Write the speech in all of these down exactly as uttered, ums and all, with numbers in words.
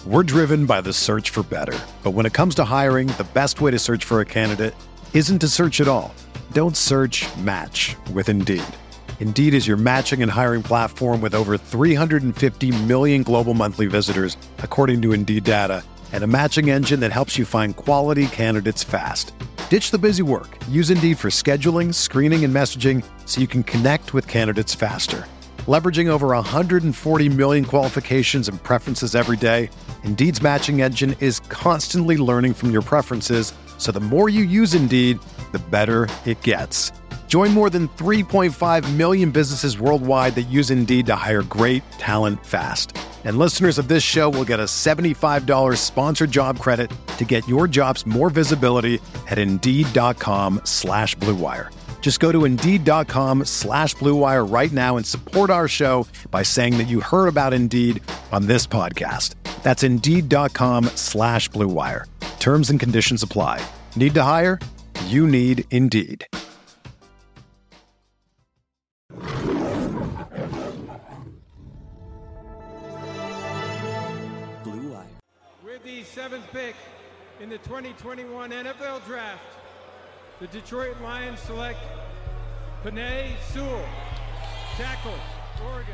We're driven by the search for better. But when it comes to hiring, the best way to search for a candidate isn't to search at all. Don't search, match with Indeed. Indeed is your matching and hiring platform with over three hundred fifty million global monthly visitors, according to Indeed data, and a matching engine that helps you find quality candidates fast. Ditch the busy work. Use Indeed for scheduling, screening, and messaging so you can connect with candidates faster. Leveraging over one hundred forty million qualifications and preferences every day, Indeed's matching engine is constantly learning from your preferences, so the more you use Indeed, the better it gets. Join more than three point five million businesses worldwide that use Indeed to hire great talent fast. And listeners of this show will get a seventy-five dollars sponsored job credit to get your jobs more visibility at Indeed.com slash Blue Wire. Just go to Indeed.com slash Blue Wire right now and support our show by saying that you heard about Indeed on this podcast. That's Indeed.com slash Blue Wire. Terms and conditions apply. Need to hire? You need Indeed. Blue Wire. With the seventh pick in the twenty twenty-one N F L Draft, the Detroit Lions select Penei Sewell, tackle, Oregon.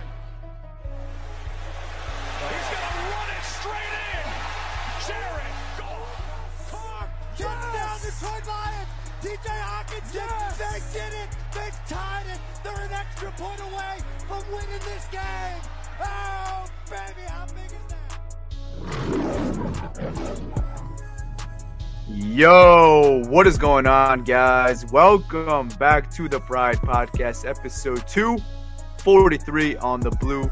He's going to run it straight in. Jared Goff. Carr, touchdown, Detroit Lions. T J Hawkins, yes. They did it. They tied it. They're an extra point away from winning this game. Oh, baby, how big is that? Yo, what is going on, guys? Welcome back to the Pride Podcast, episode two forty-three on the Blue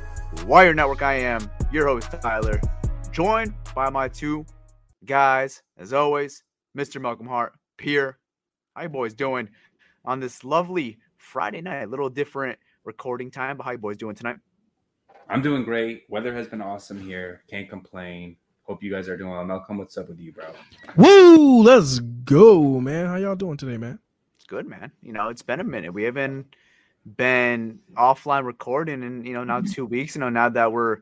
Wire Network. I am your host, Tyler, joined by my two guys, as always, Mister Malcolm Hart, Pierre. How you boys doing on this lovely Friday night? A little different recording time, but how you boys doing tonight? I'm doing great. Weather has been awesome here. Can't complain. Hope you guys are doing well. Malcolm, what's up with you, bro? Woo! Let's go, man. How y'all doing today, man? It's good, man. You know, it's been a minute. We haven't been offline recording in, you know, now two weeks. You know, now that we're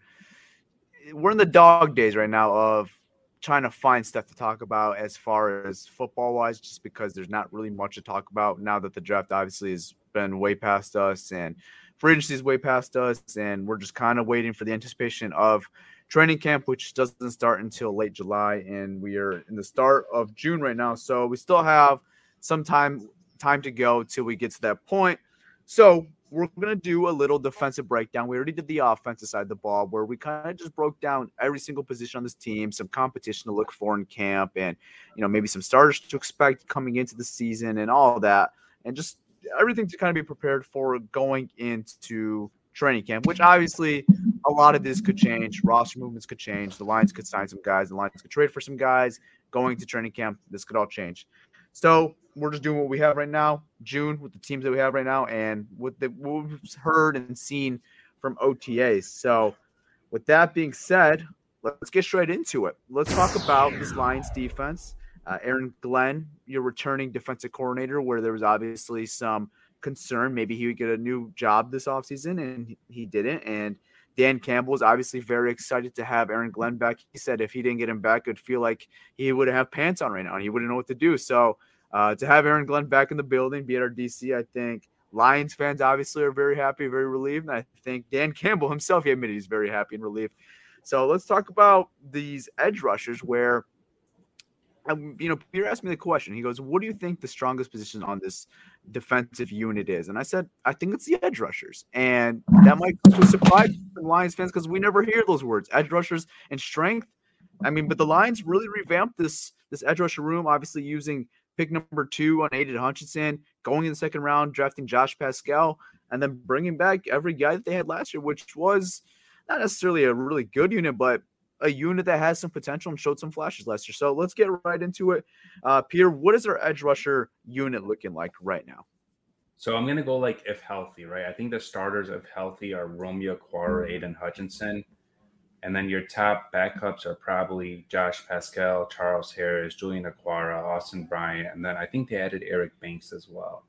we're in the dog days right now of trying to find stuff to talk about as far as football-wise, just because there's not really much to talk about now that the draft obviously has been way past us and free agency is way past us, and we're just kind of waiting for the anticipation of training camp, which doesn't start until late July, and we are in the start of June right now. So we still have some time time to go till we get to that point. So we're going to do a little defensive breakdown. We already did the offensive side of the ball, where we kind of just broke down every single position on this team, some competition to look for in camp, and, you know, maybe some starters to expect coming into the season and all of that, and just everything to kind of be prepared for going into training camp, which obviously a lot of this could change. Roster movements could change. The Lions could sign some guys. The Lions could trade for some guys going to training camp. This could all change. So we're just doing what we have right now, June, with the teams that we have right now, and with the, what we've heard and seen from O T As. So with that being said, let's get straight into it. Let's talk about this Lions defense. Uh, Aaron Glenn, your returning defensive coordinator, where there was obviously some concern maybe he would get a new job this offseason, and he didn't. And Dan Campbell is obviously very excited to have Aaron Glenn back. He said if he didn't get him back, it'd feel like he wouldn't have pants on right now and he wouldn't know what to do. So uh, to have Aaron Glenn back in the building, be at our D C, I think Lions fans obviously are very happy, very relieved. And I think Dan Campbell himself, he admitted he's very happy and relieved. So let's talk about these edge rushers where, Um, you know, Peter asked me the question. He goes, what do you think the strongest position on this defensive unit is? And I said, I think it's the edge rushers. And that might come to a surprise to Lions fans because we never hear those words, edge rushers and strength. I mean, but the Lions really revamped this this edge rusher room, obviously using pick number two on Aiden Hutchinson, going in the second round, drafting Josh Pascal, and then bringing back every guy that they had last year, which was not necessarily a really good unit, but a unit that has some potential and showed some flashes last year. So let's get right into it. Uh, Pierre, what is our edge rusher unit looking like right now? So I'm going to go like if healthy, right? I think the starters if healthy are Romeo Okwara, Aiden Hutchinson. And then your top backups are probably Josh Pascal, Charles Harris, Julian Okwara, Austin Bryant. And then I think they added Eric Banks as well.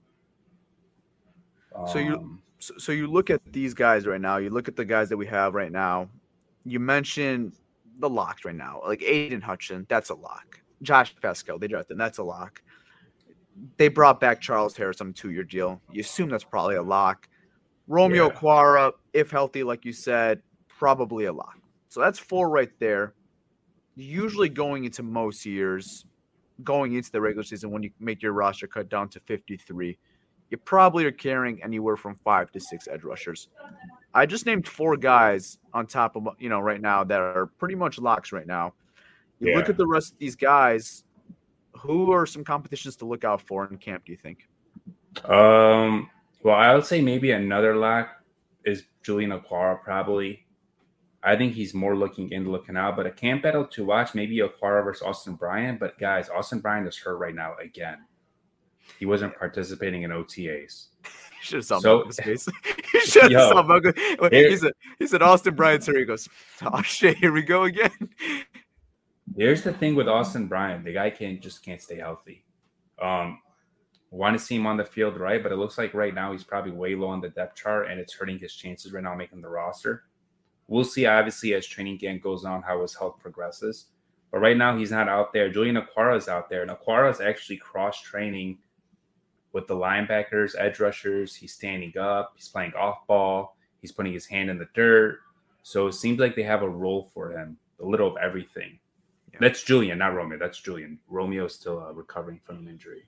Um, so you so, so you look at these guys right now. You look at the guys that we have right now. You mentioned the locks right now. Like Aiden Hutchinson, that's a lock. Josh Pascal, they drafted him, that's a lock. They brought back Charles Harris on a two-year deal. You assume that's probably a lock. Romeo Yeah. Quara, if healthy, like you said, probably a lock. So that's four right there. Usually going into most years, going into the regular season, when you make your roster cut down to fifty-three, you probably are carrying anywhere from five to six edge rushers. I just named four guys on top of, you know, right now that are pretty much locks right now. You Yeah. look at the rest of these guys, who are some competitions to look out for in camp, do you think? Um, well, I would say maybe another lock is Julian Okwara, probably. I think he's more looking in, looking out. But a camp battle to watch, maybe Okwara versus Austin Bryant. But guys, Austin Bryant is hurt right now again. He wasn't participating in O T As. You should have saw So- Malcolm's face. You should have Yo, saw Malcolm. here- He said, he said, Austin Bryant's here. He goes, oh, shit, here we go again. Here's the thing with Austin Bryant. The guy can't just can't stay healthy. Um, want to see him on the field, right? But it looks like right now he's probably way low on the depth chart, and it's hurting his chances right now making the roster. We'll see, obviously, as training camp goes on, how his health progresses. But right now he's not out there. Julian Okwara is out there, and Okwara is actually cross-training with the linebackers, edge rushers. He's standing up. He's playing off ball. He's putting his hand in the dirt. So it seems like they have a role for him, a little of everything. Yeah. That's Julian, not Romeo. That's Julian. Romeo is still uh, recovering from an injury.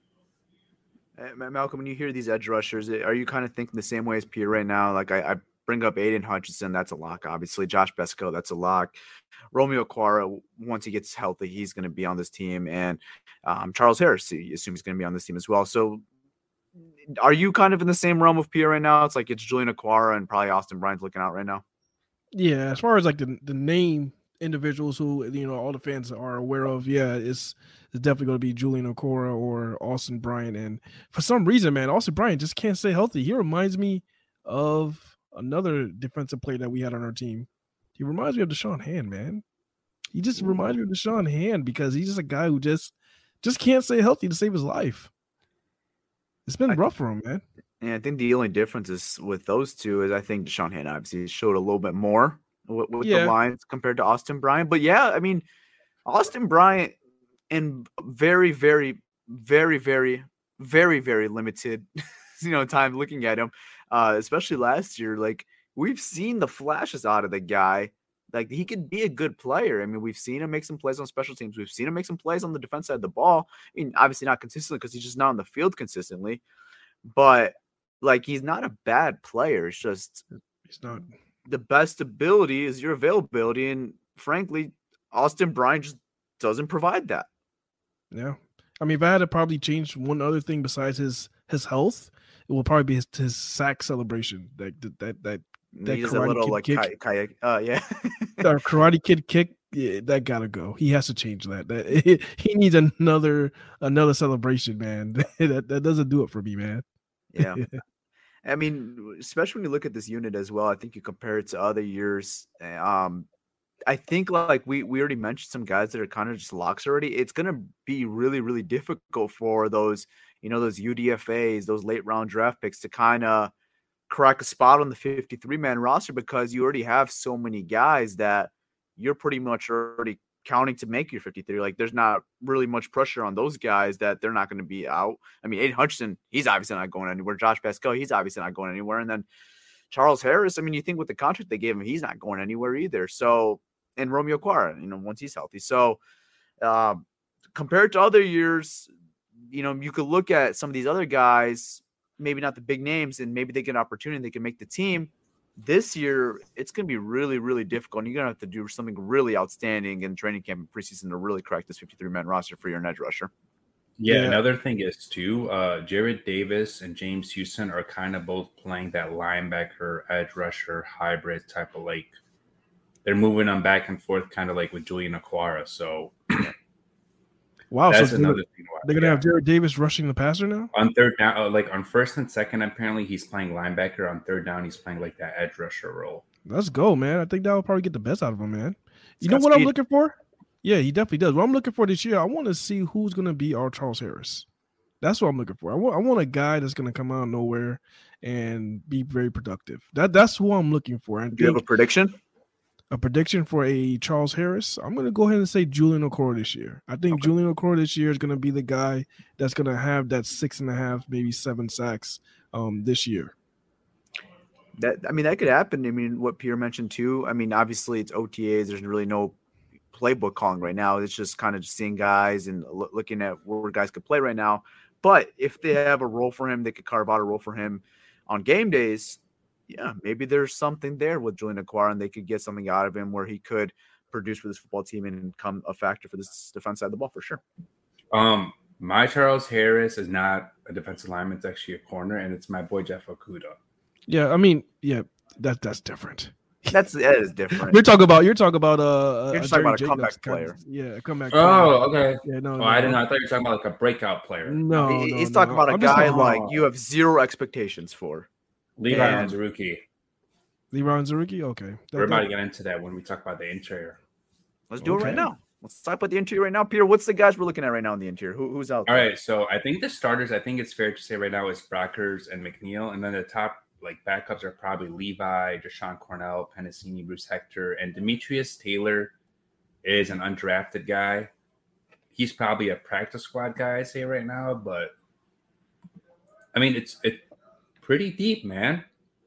Uh, Malcolm, when you hear these edge rushers, are you kind of thinking the same way as Pierre right now? Like I, I bring up Aiden Hutchinson, that's a lock, obviously. Josh Besco, that's a lock. Romeo Quara, once he gets healthy, he's going to be on this team. And um, Charles Harris, you assume he's going to be on this team as well. So are you kind of in the same realm of Pierre right now? It's like it's Julian Okwara and probably Austin Bryant's looking out right now. Yeah, as far as like the the name individuals who, you know, all the fans are aware of, yeah, it's it's definitely going to be Julian Okwara or Austin Bryant. And for some reason, man, Austin Bryant just can't stay healthy. He reminds me of another defensive player that we had on our team. He reminds me of Deshaun Hand, man. He just reminds me of Deshaun Hand because he's just a guy who just just can't stay healthy to save his life. It's been I- rough for him, man. And I think the only difference is with those two is I think Deshaun Hand obviously showed a little bit more with, with Yeah. the lines compared to Austin Bryant. But yeah, I mean, Austin Bryant in very, very, very, very, very, very limited, you know, time looking at him, uh, especially last year. Like we've seen the flashes out of the guy. Like he could be a good player. I mean, we've seen him make some plays on special teams. We've seen him make some plays on the defense side of the ball. I mean, obviously not consistently because he's just not on the field consistently. But like he's not a bad player. It's just He's not. the best ability is your availability. And frankly, Austin Bryant just doesn't provide that. Yeah. I mean, if I had to probably change one other thing besides his his health, it will probably be his, his sack celebration. That that that that, that He does a Karate little Kid like kick. kayak. kayak uh, yeah. that Karate Kid kick. Yeah, that gotta go. He has to change that. That he needs another another celebration, man. that that doesn't do it for me, man. Yeah. I mean, especially when you look at this unit as well, I think you compare it to other years. Um, I think like we we already mentioned some guys that are kind of just locks already. It's gonna be really, really difficult for those, you know, those U D F As, those late round draft picks to kind of crack a spot on the fifty-three man roster because you already have so many guys that you're pretty much already counting to make your fifty-three. Like there's not really much pressure on those guys that they're not going to be out. I mean, Aiden Hutchinson, he's obviously not going anywhere. Josh Pascal, he's obviously not going anywhere. And then Charles Harris, I mean, you think with the contract they gave him, he's not going anywhere either. So, and Romeo Quara, you know, once he's healthy. So, um, compared to other years, you know, you could look at some of these other guys, maybe not the big names, and maybe they get an opportunity and they can make the team. This year, it's going to be really, really difficult. And you're going to have to do something really outstanding in training camp and preseason to really crack this fifty-three man roster for your edge rusher. Yeah, Yeah. another thing is too, uh, Jared Davis and James Houston are kind of both playing that linebacker, edge rusher, hybrid type of like. They're moving them back and forth, kind of like with Julian Okwara. So Wow. that's so another they're, thing. to watch. they're gonna Yeah. have Jared Davis rushing the passer now. On third down, uh, like on first and second, apparently he's playing linebacker. On third down, he's playing like that edge rusher role. Let's go, man. I think that will probably get the best out of him, man. You He's know got what I'm speed. looking for? Yeah, he definitely does. What I'm looking for this year, I want to see who's going to be our Charles Harris. That's what I'm looking for. I want, I want a guy that's going to come out of nowhere and be very productive. That That's who I'm looking for. And Do you have a prediction? A prediction for a Charles Harris, I'm going to go ahead and say Julian Okoro this year. I think okay. Julian Okoro this year is going to be the guy that's going to have that six and a half, maybe seven sacks um, this year. That I mean, that could happen. I mean, what Pierre mentioned too. I mean, obviously it's O T As. There's really no playbook calling right now. It's just kind of just seeing guys and lo- looking at where guys could play right now. But if they have a role for him, they could carve out a role for him on game days. Yeah, maybe there's something there with Julian Okwara, and they could get something out of him where he could produce for this football team and become a factor for this defense side of the ball for sure. Um, my Charles Harris is not a defensive lineman; it's actually a corner, and it's my boy Jeff Okudah. Yeah, I mean, yeah, that that's different. That's that is different. You're talking about you're talking about uh, you're just talking about a comeback player. Kind of, yeah, a comeback. Oh, player. okay. Yeah, no, oh, no, I didn't know. no. I thought you were talking about like a breakout player. No, he, no he's no. talking about a I'm guy just, like oh. you have zero expectations for. Levi Onwuzurike. Levi Onwuzurike. Okay, that, we're about that, to get into that when we talk about the interior. Let's do okay. it right now. Let's talk about the interior right now, Peter. What's the guys we're looking at right now in the interior? Who, who's out there? All right, so I think the starters. I think it's fair to say right now is Brockers and McNeil, and then the top. Like backups are probably Levi, Deshaun Cornell, Penasini, Bruce Hector, and Demetrius Taylor is an undrafted guy. He's probably a practice squad guy, I say right now, but I mean it's it's pretty deep, man.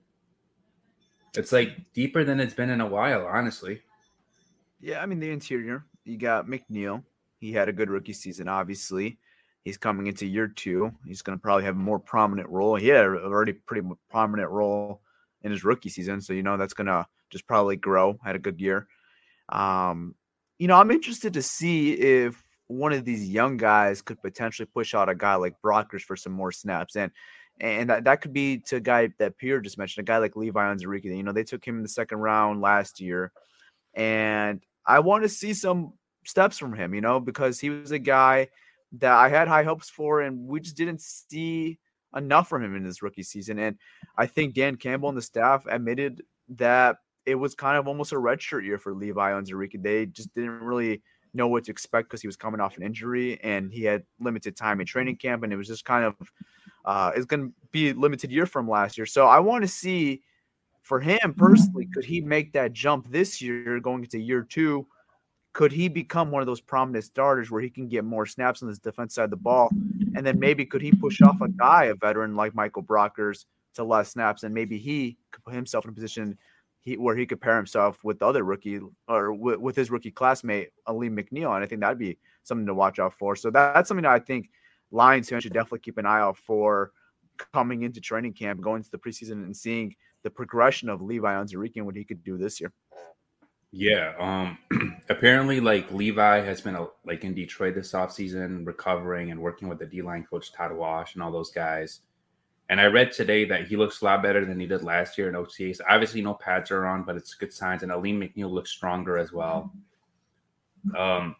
It's like deeper than it's been in a while, honestly. Yeah, I mean the interior. You got McNeil. He had a good rookie season, obviously. He's coming into year two. He's going to probably have a more prominent role. He had a already pretty prominent role in his rookie season. So, you know, that's going to just probably grow. Had a good year. Um, you know, I'm interested to see if one of these young guys could potentially push out a guy like Brockers for some more snaps. And and that, that could be to a guy that Pierre just mentioned, a guy like Levi Onwuzurike. You know, they took him in the second round last year. And I want to see some steps from him, you know, because he was a guy – that I had high hopes for, and we just didn't see enough from him in this rookie season. And I think Dan Campbell and the staff admitted that it was kind of almost a redshirt year for Levi Onwuzurike. They just didn't really know what to expect because he was coming off an injury and he had limited time in training camp, and it was just kind of uh, it's going to be a limited year from last year. So I want to see for him personally, could he make that jump this year going into year two? Could he become one of those prominent starters where he can get more snaps on this defense side of the ball? And then maybe could he push off a guy, a veteran like Michael Brockers, to less snaps, and maybe he could put himself in a position he, where he could pair himself with the other rookie or with, with his rookie classmate, Aleem McNeil. And I think that'd be something to watch out for. So that, that's something that I think Lions fans should definitely keep an eye out for coming into training camp, going into the preseason and seeing the progression of Levi Onwuzurike and what he could do this year. Yeah. Um, apparently, like Levi has been a, like in Detroit this offseason, recovering and working with the D-line coach Todd Wash and all those guys. And I read today that he looks a lot better than he did last year in O T As. Obviously, no pads are on, but it's good signs. And Aleem McNeil looks stronger as well. Um,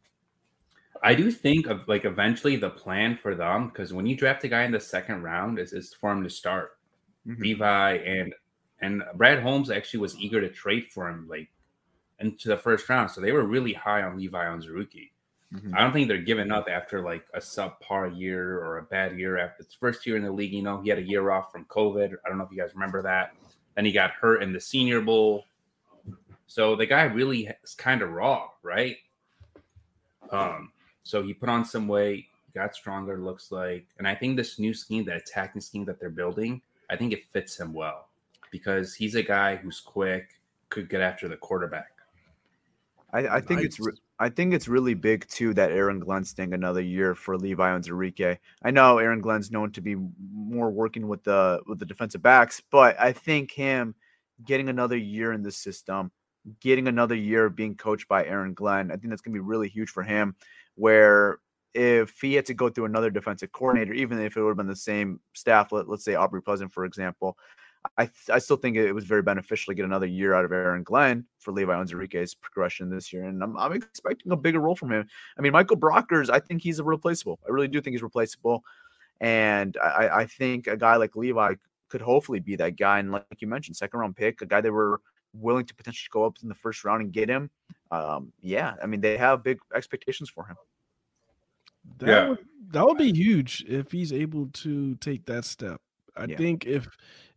I do think of like eventually the plan for them, because when you draft a guy in the second round, is is for him to start. Mm-hmm. Levi and and Brad Holmes actually was eager to trade for him, like into the first round. So they were really high on Levi Onwuzurike. Mm-hmm. I don't think they're giving up after like a subpar year or a bad year after his first year in the league. You know, he had a year off from COVID. I don't know if you guys remember that. Then he got hurt in the Senior Bowl. So the guy really is kind of raw, right? Um, so he put on some weight, got stronger, looks like. And I think this new scheme, the attacking scheme that they're building, I think it fits him well because he's a guy who's quick, could get after the quarterback. I, I think nice. it's re- I think it's really big too that Aaron Glenn's staying another year for Levi Onwuzurike. I know Aaron Glenn's known to be more working with the with the defensive backs, but I think him getting another year in the system, getting another year of being coached by Aaron Glenn, I think that's gonna be really huge for him. Where if he had to go through another defensive coordinator, even if it would have been the same staff, let, let's say Aubrey Pleasant, for example, I I still think it was very beneficial to get another year out of Aaron Glenn for Levi Onwuzurike's progression this year. And I'm, I'm expecting a bigger role from him. I mean, Michael Brockers, I think he's a replaceable. I really do think he's replaceable. And I, I think a guy like Levi could hopefully be that guy. And like you mentioned, second round pick, a guy that were willing to potentially go up in the first round and get him. Um, yeah, I mean, they have big expectations for him. That yeah. would, that would be huge if he's able to take that step. I yeah. think if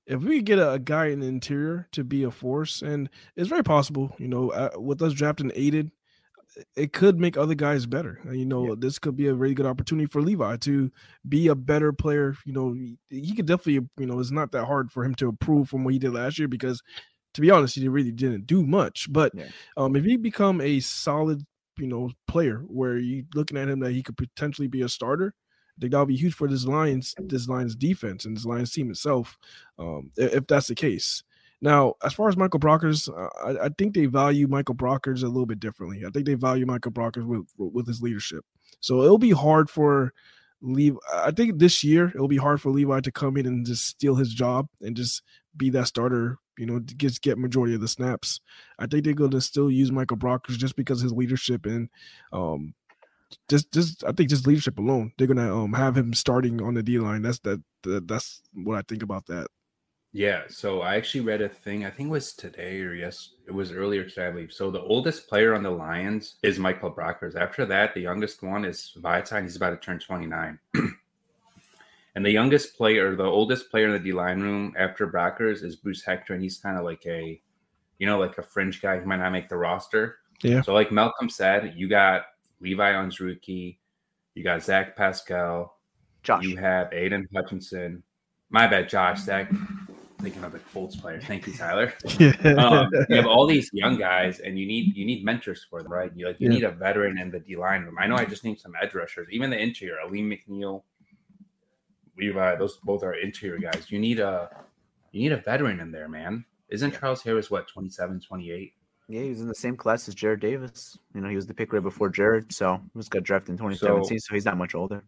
if we get a, a guy in the interior to be a force, and it's very possible, you know, uh, with us drafting Aiden, it could make other guys better. You know, yeah. This could be a really good opportunity for Levi to be a better player. You know, he, he could definitely, you know, it's not that hard for him to improve from what he did last year because, to be honest, he really didn't do much. But yeah. um, if he become a solid, you know, player where you looking at him that he could potentially be a starter, I think that'll be huge for this Lions, this Lions defense and this Lions team itself, um, if that's the case. Now, as far as Michael Brockers, uh, I, I think they value Michael Brockers a little bit differently. I think they value Michael Brockers with with his leadership. So it'll be hard for Levi. I think this year it'll be hard for Levi to come in and just steal his job and just be that starter, you know, to get, get majority of the snaps. I think they're going to still use Michael Brockers just because of his leadership and um, just just I think just leadership alone. They're going to um, have him starting on the D line. That's that, that that's what I think about that. Yeah, so I actually read a thing, I think it was today or yes, it was earlier today, I believe. So the oldest player on the Lions is Michael Brockers. After that, the youngest one is Vaitai. He's about to turn twenty-nine. And the youngest player, the oldest player in the D-line room after Brockers is Bruce Hector, and he's kind of like a, you know, like a fringe guy. He might not make the roster. Yeah. So like Malcolm said, you got Levi Onwuzurike, you got Zach Pascal, Josh. You have Aiden Hutchinson. My bad, Josh. Zach. Thinking of the Colts player. Thank you, Tyler. Yeah. Um, you have all these young guys, and you need you need mentors for them, right? You like you yeah. need a veteran in the D line room. I know I just named some edge rushers, even the interior, Aleem McNeil, Levi. Those both are interior guys. You need a you need a veteran in there, man. Isn't Charles Harris what twenty-seven, twenty-eight? Yeah, he was in the same class as Jared Davis. You know, he was the pick right before Jared, so he was got drafted in twenty seventeen, so, so he's not much older.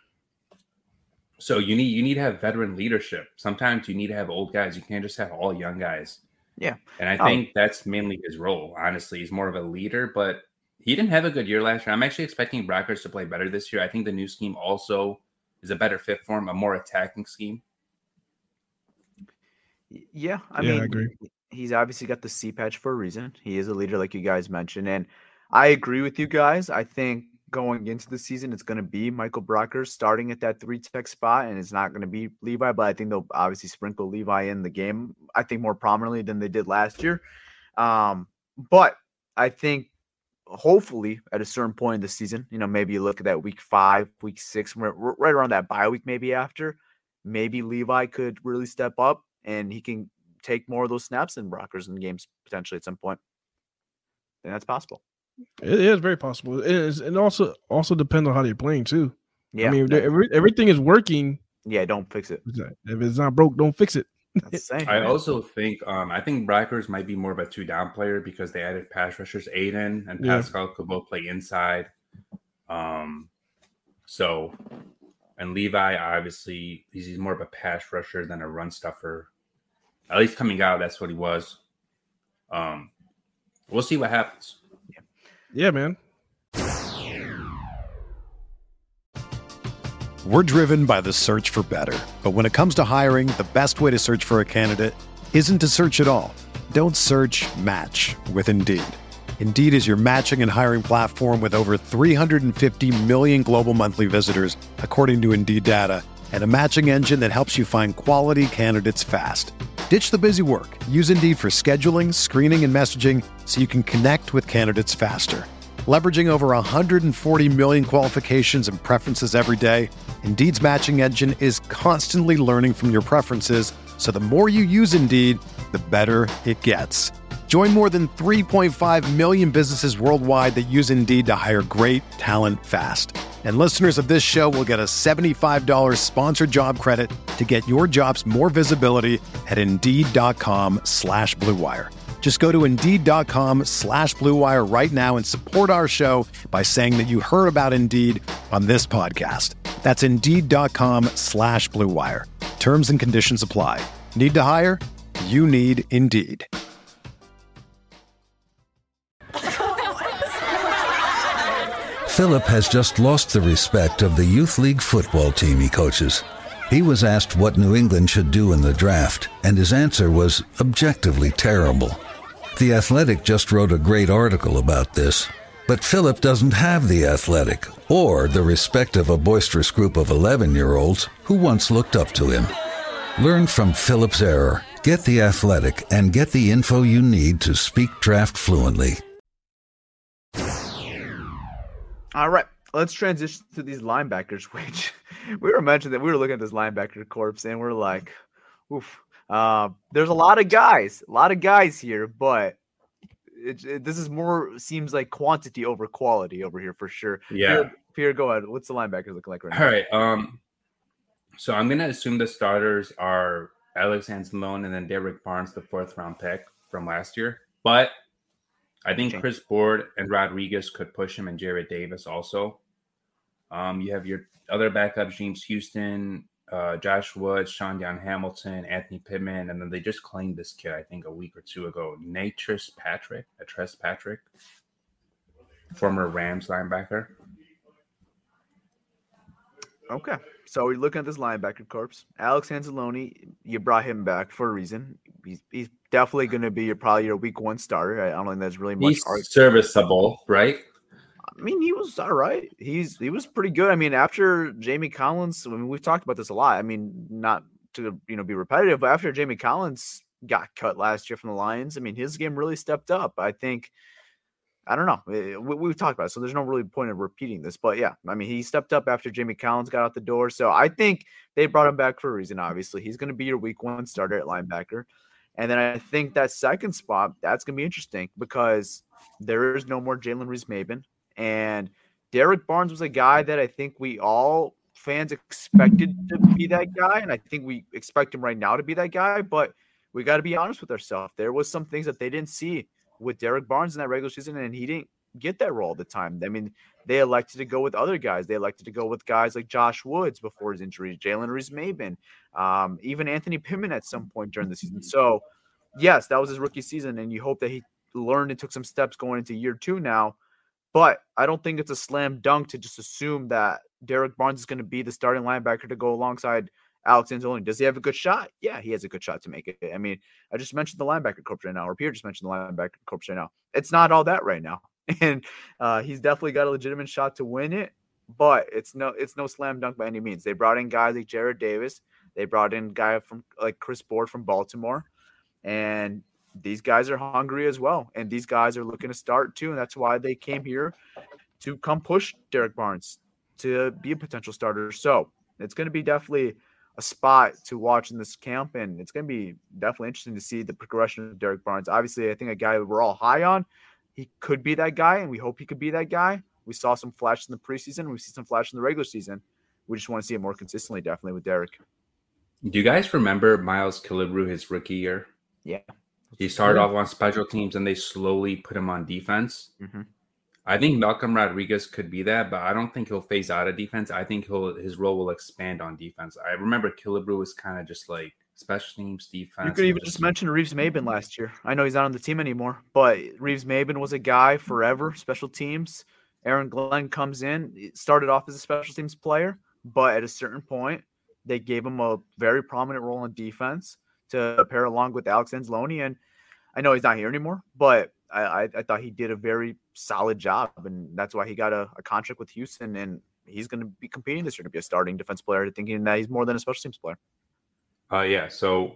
So you need you need to have veteran leadership. Sometimes you need to have old guys. You can't just have all young guys. Yeah. And I think oh. that's mainly his role, honestly. He's more of a leader, but he didn't have a good year last year. I'm actually expecting Brockers to play better this year. I think the new scheme also is a better fit for him, a more attacking scheme. Yeah, I yeah, mean, I agree. He's obviously got the C patch for a reason. He is a leader, like you guys mentioned. And I agree with you guys. I think going into the season, it's going to be Michael Brockers starting at that three tech spot, and it's not going to be Levi, but I think they'll obviously sprinkle Levi in the game, I think more prominently than they did last year. Um, but I think hopefully at a certain point in the season, you know, maybe you look at that week five, week six, right around that bye week, maybe after, maybe Levi could really step up and he can take more of those snaps than Brockers in games potentially at some point. And that's possible. It is very possible. It is, and also also depends on how they're playing too. Yeah, I mean, every, everything is working. Yeah, don't fix it. If it's not broke, don't fix it. That's the same, I also think um, I think Brockers might be more of a two down player because they added pass rushers. Aiden and Yeah. Pascal could both play inside. Um, so, and Levi obviously he's, he's more of a pass rusher than a run stuffer. At least coming out, that's what he was. Um, we'll see what happens. Yeah, man. We're driven by the search for better. But when it comes to hiring, the best way to search for a candidate isn't to search at all. Don't search, match with Indeed. Indeed is your matching and hiring platform with over three hundred fifty million global monthly visitors, according to Indeed data, and a matching engine that helps you find quality candidates fast. Ditch the busy work. Use Indeed for scheduling, screening, and messaging so you can connect with candidates faster. Leveraging over one hundred forty million qualifications and preferences every day, Indeed's matching engine is constantly learning from your preferences, so the more you use Indeed, the better it gets. Join more than three point five million businesses worldwide that use Indeed to hire great talent fast. And listeners of this show will get a seventy-five dollars sponsored job credit to get your jobs more visibility at Indeed.com slash Blue Wire. Just go to Indeed.com slash Blue Wire right now and support our show by saying that you heard about Indeed on this podcast. That's Indeed.com slash Blue Wire. Terms and conditions apply. Need to hire? You need Indeed. Philip has just lost the respect of the youth league football team he coaches. He was asked what New England should do in the draft, and his answer was objectively terrible. The Athletic just wrote a great article about this, but Philip doesn't have the Athletic or the respect of a boisterous group of eleven-year-olds who once looked up to him. Learn from Philip's error. Get The Athletic and get the info you need to speak draft fluently. All right, let's transition to these linebackers, which we were mentioning that we were looking at this linebacker corpse and we're like, oof. Uh, there's a lot of guys, a lot of guys here, but it, it, this is more seems like quantity over quality over here for sure. Yeah. Pierre, Pierre, go ahead. What's the linebackers look like right now? All right. Um, so I'm gonna assume the starters are Alex Anzalone and then Derek Barnes, the fourth round pick from last year. But I think Chris Board and Rodriguez could push him, and Jared Davis also. Um, you have your other backups, James Houston, uh, Josh Woods, Sean Down Hamilton, Anthony Pittman, and then they just claimed this kid, I think, a week or two ago, Natress Patrick, Atress Patrick, former Rams linebacker. Okay, so we're looking at this linebacker corpse. Alex Anzalone, you brought him back for a reason. He's, he's definitely going to be your, probably your week one starter. I don't think there's really much. He's art- serviceable, right? I mean, he was all right. He's he was pretty good. I mean, after Jamie Collins, I mean, we've talked about this a lot. I mean, not to you know be repetitive, but after Jamie Collins got cut last year from the Lions, I mean, his game really stepped up. I think. I don't know. We, we've talked about it, so there's no really point of repeating this. But yeah, I mean, he stepped up after Jamie Collins got out the door. So I think they brought him back for a reason. Obviously, he's going to be your week one starter at linebacker. And then I think that second spot, that's going to be interesting because there is no more Jalen Reeves-Maybin. And Derek Barnes was a guy that I think we all fans expected to be that guy. And I think we expect him right now to be that guy. But we got to be honest with ourselves. There was some things that they didn't see with Derek Barnes in that regular season, and he didn't get that role at the time. I mean, they elected to go with other guys. They elected to go with guys like Josh Woods before his injury, Jalen Reeves-Maybin, um, even Anthony Pittman at some point during the season. So, yes, that was his rookie season, and you hope that he learned and took some steps going into year two now. But I don't think it's a slam dunk to just assume that Derek Barnes is going to be the starting linebacker to go alongside Alex Anzalone. Does he have a good shot? Yeah, he has a good shot to make it. I mean, I just mentioned the linebacker corps right now, or Pierre just mentioned the linebacker corps right now. It's not all that right now. And uh, he's definitely got a legitimate shot to win it, but it's no it's no slam dunk by any means. They brought in guys like Jared Davis. They brought in a guy from like Chris Board from Baltimore. And these guys are hungry as well. And these guys are looking to start too. And that's why they came here to come push Derek Barnes to be a potential starter. So it's going to be definitely a spot to watch in this camp, and it's going to be definitely interesting to see the progression of Derek Barnes. Obviously, I think a guy we're all high on. He could be that guy, and we hope he could be that guy. We saw some flash in the preseason. We see some flash in the regular season. We just want to see it more consistently, definitely, with Derek. Do you guys remember Miles Killebrew, his rookie year? Yeah. He started off on special teams, and they slowly put him on defense. Mm-hmm. I think Malcolm Rodriguez could be that, but I don't think he'll phase out of defense. I think he'll his role will expand on defense. I remember Killebrew was kind of just like special teams, defense. You could even just, just mention Reeves-Maybin last year. I know he's not on the team anymore, but Reeves-Maybin was a guy forever, special teams. Aaron Glenn comes in, started off as a special teams player, but at a certain point, they gave him a very prominent role in defense to pair along with Alex Anzalone. And I know he's not here anymore, but I, I, I thought he did a very solid job, and that's why he got a, a contract with Houston, and he's going to be competing this year to be a starting defense player, thinking that he's more than a special teams player. Uh, yeah, so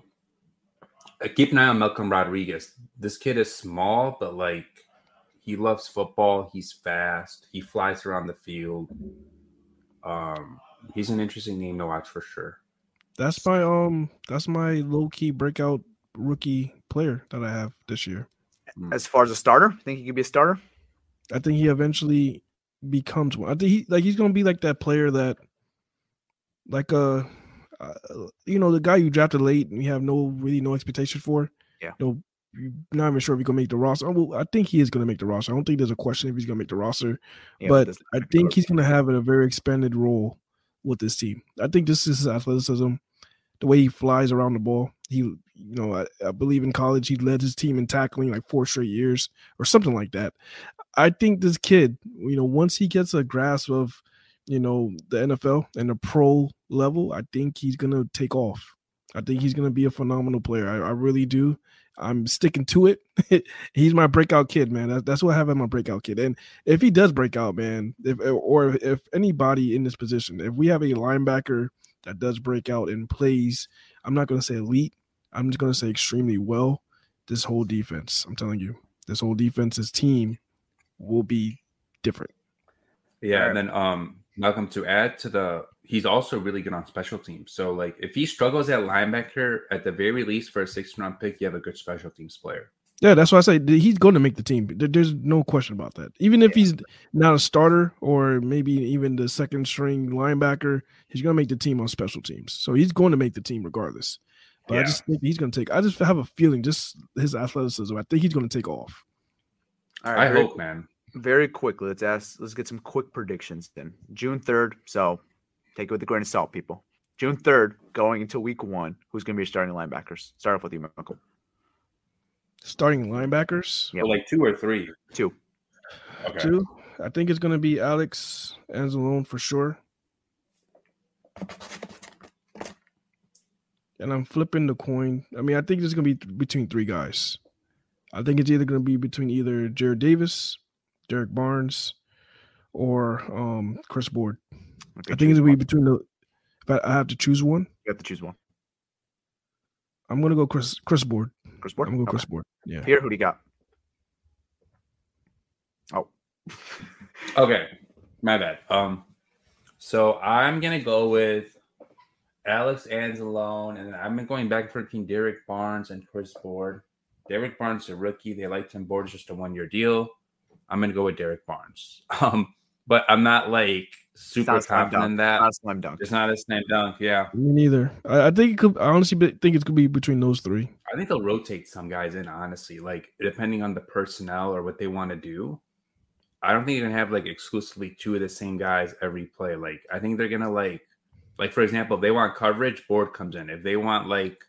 uh, keep an eye on Malcolm Rodriguez. This kid is small, but, like, he loves football. He's fast. He flies around the field. Um, he's an interesting name to watch for sure. That's my um. That's my low-key breakout rookie player that I have this year. As far as a starter, think he could be a starter? I think he eventually becomes one. I think he like he's gonna be like that player that, like uh, uh you know, the guy you drafted late and you have no really no expectation for. Yeah. No, you're not even sure if he's gonna make the roster. Well, I think he is gonna make the roster. I don't think there's a question if he's gonna make the roster, yeah, but I think he's gonna have a very expanded role with this team. I think this is his athleticism, the way he flies around the ball. He, you know, I, I believe in college he led his team in tackling like four straight years or something like that. I think this kid, you know, once he gets a grasp of, you know, the N F L and the pro level, I think he's gonna take off. I think he's gonna be a phenomenal player. I, I really do. I'm sticking to it. He's my breakout kid, man. That's, that's what I have in my breakout kid. And if he does break out, man, if or if anybody in this position, if we have a linebacker that does break out and plays, I'm not going to say elite. I'm just going to say extremely well. This whole defense, I'm telling you, this whole defense's team will be different. Yeah, right. And then um, Malcolm, to add to the, he's also really good on special teams. So, like, if he struggles at linebacker, at the very least for a sixth round pick, you have a good special teams player. Yeah, that's why I say he's going to make the team. There's no question about that. Even if yeah. he's not a starter or maybe even the second string linebacker, he's going to make the team on special teams. So he's going to make the team regardless. But yeah. I just think he's going to take – I just have a feeling just his athleticism, I think he's going to take off. All right, I very, hope, man. Very quickly, let's ask. Let's get some quick predictions then. June third, so take it with a grain of salt, people. June third, going into week one, who's going to be your starting linebackers? Start off with you, Michael. Starting linebackers? Yeah, like two or three? Two. Okay. Two. I think it's going to be Alex Anzalone for sure. And I'm flipping the coin. I mean, I think it's going to be between three guys. I think it's either going to be between either Jared Davis, Derek Barnes, or um, Chris Board. Okay, I think it's going to be between the – if I, I have to choose one. You have to choose one. I'm going to go Chris Chris Board. Chris Board? I'm going to go okay. Chris Board. Yeah. Here, who do you got? Oh. Okay. My bad. Um, So I'm going to go with Alex Anzalone, and I've been going back and forth between Derek Barnes and Chris Board. Derek Barnes is a rookie. They liked him. Board is just a one-year deal. I'm going to go with Derek Barnes. Um, but I'm not, like, super confident in that. It's not a slam dunk. It's not a slam dunk, yeah. Me neither. I, I think it could. I honestly think it could be between those three. I think they'll rotate some guys in, honestly, like, depending on the personnel or what they want to do. I don't think you're going to have, like, exclusively two of the same guys every play. Like, I think they're going to, like, like, for example, if they want coverage, Board comes in. If they want, like,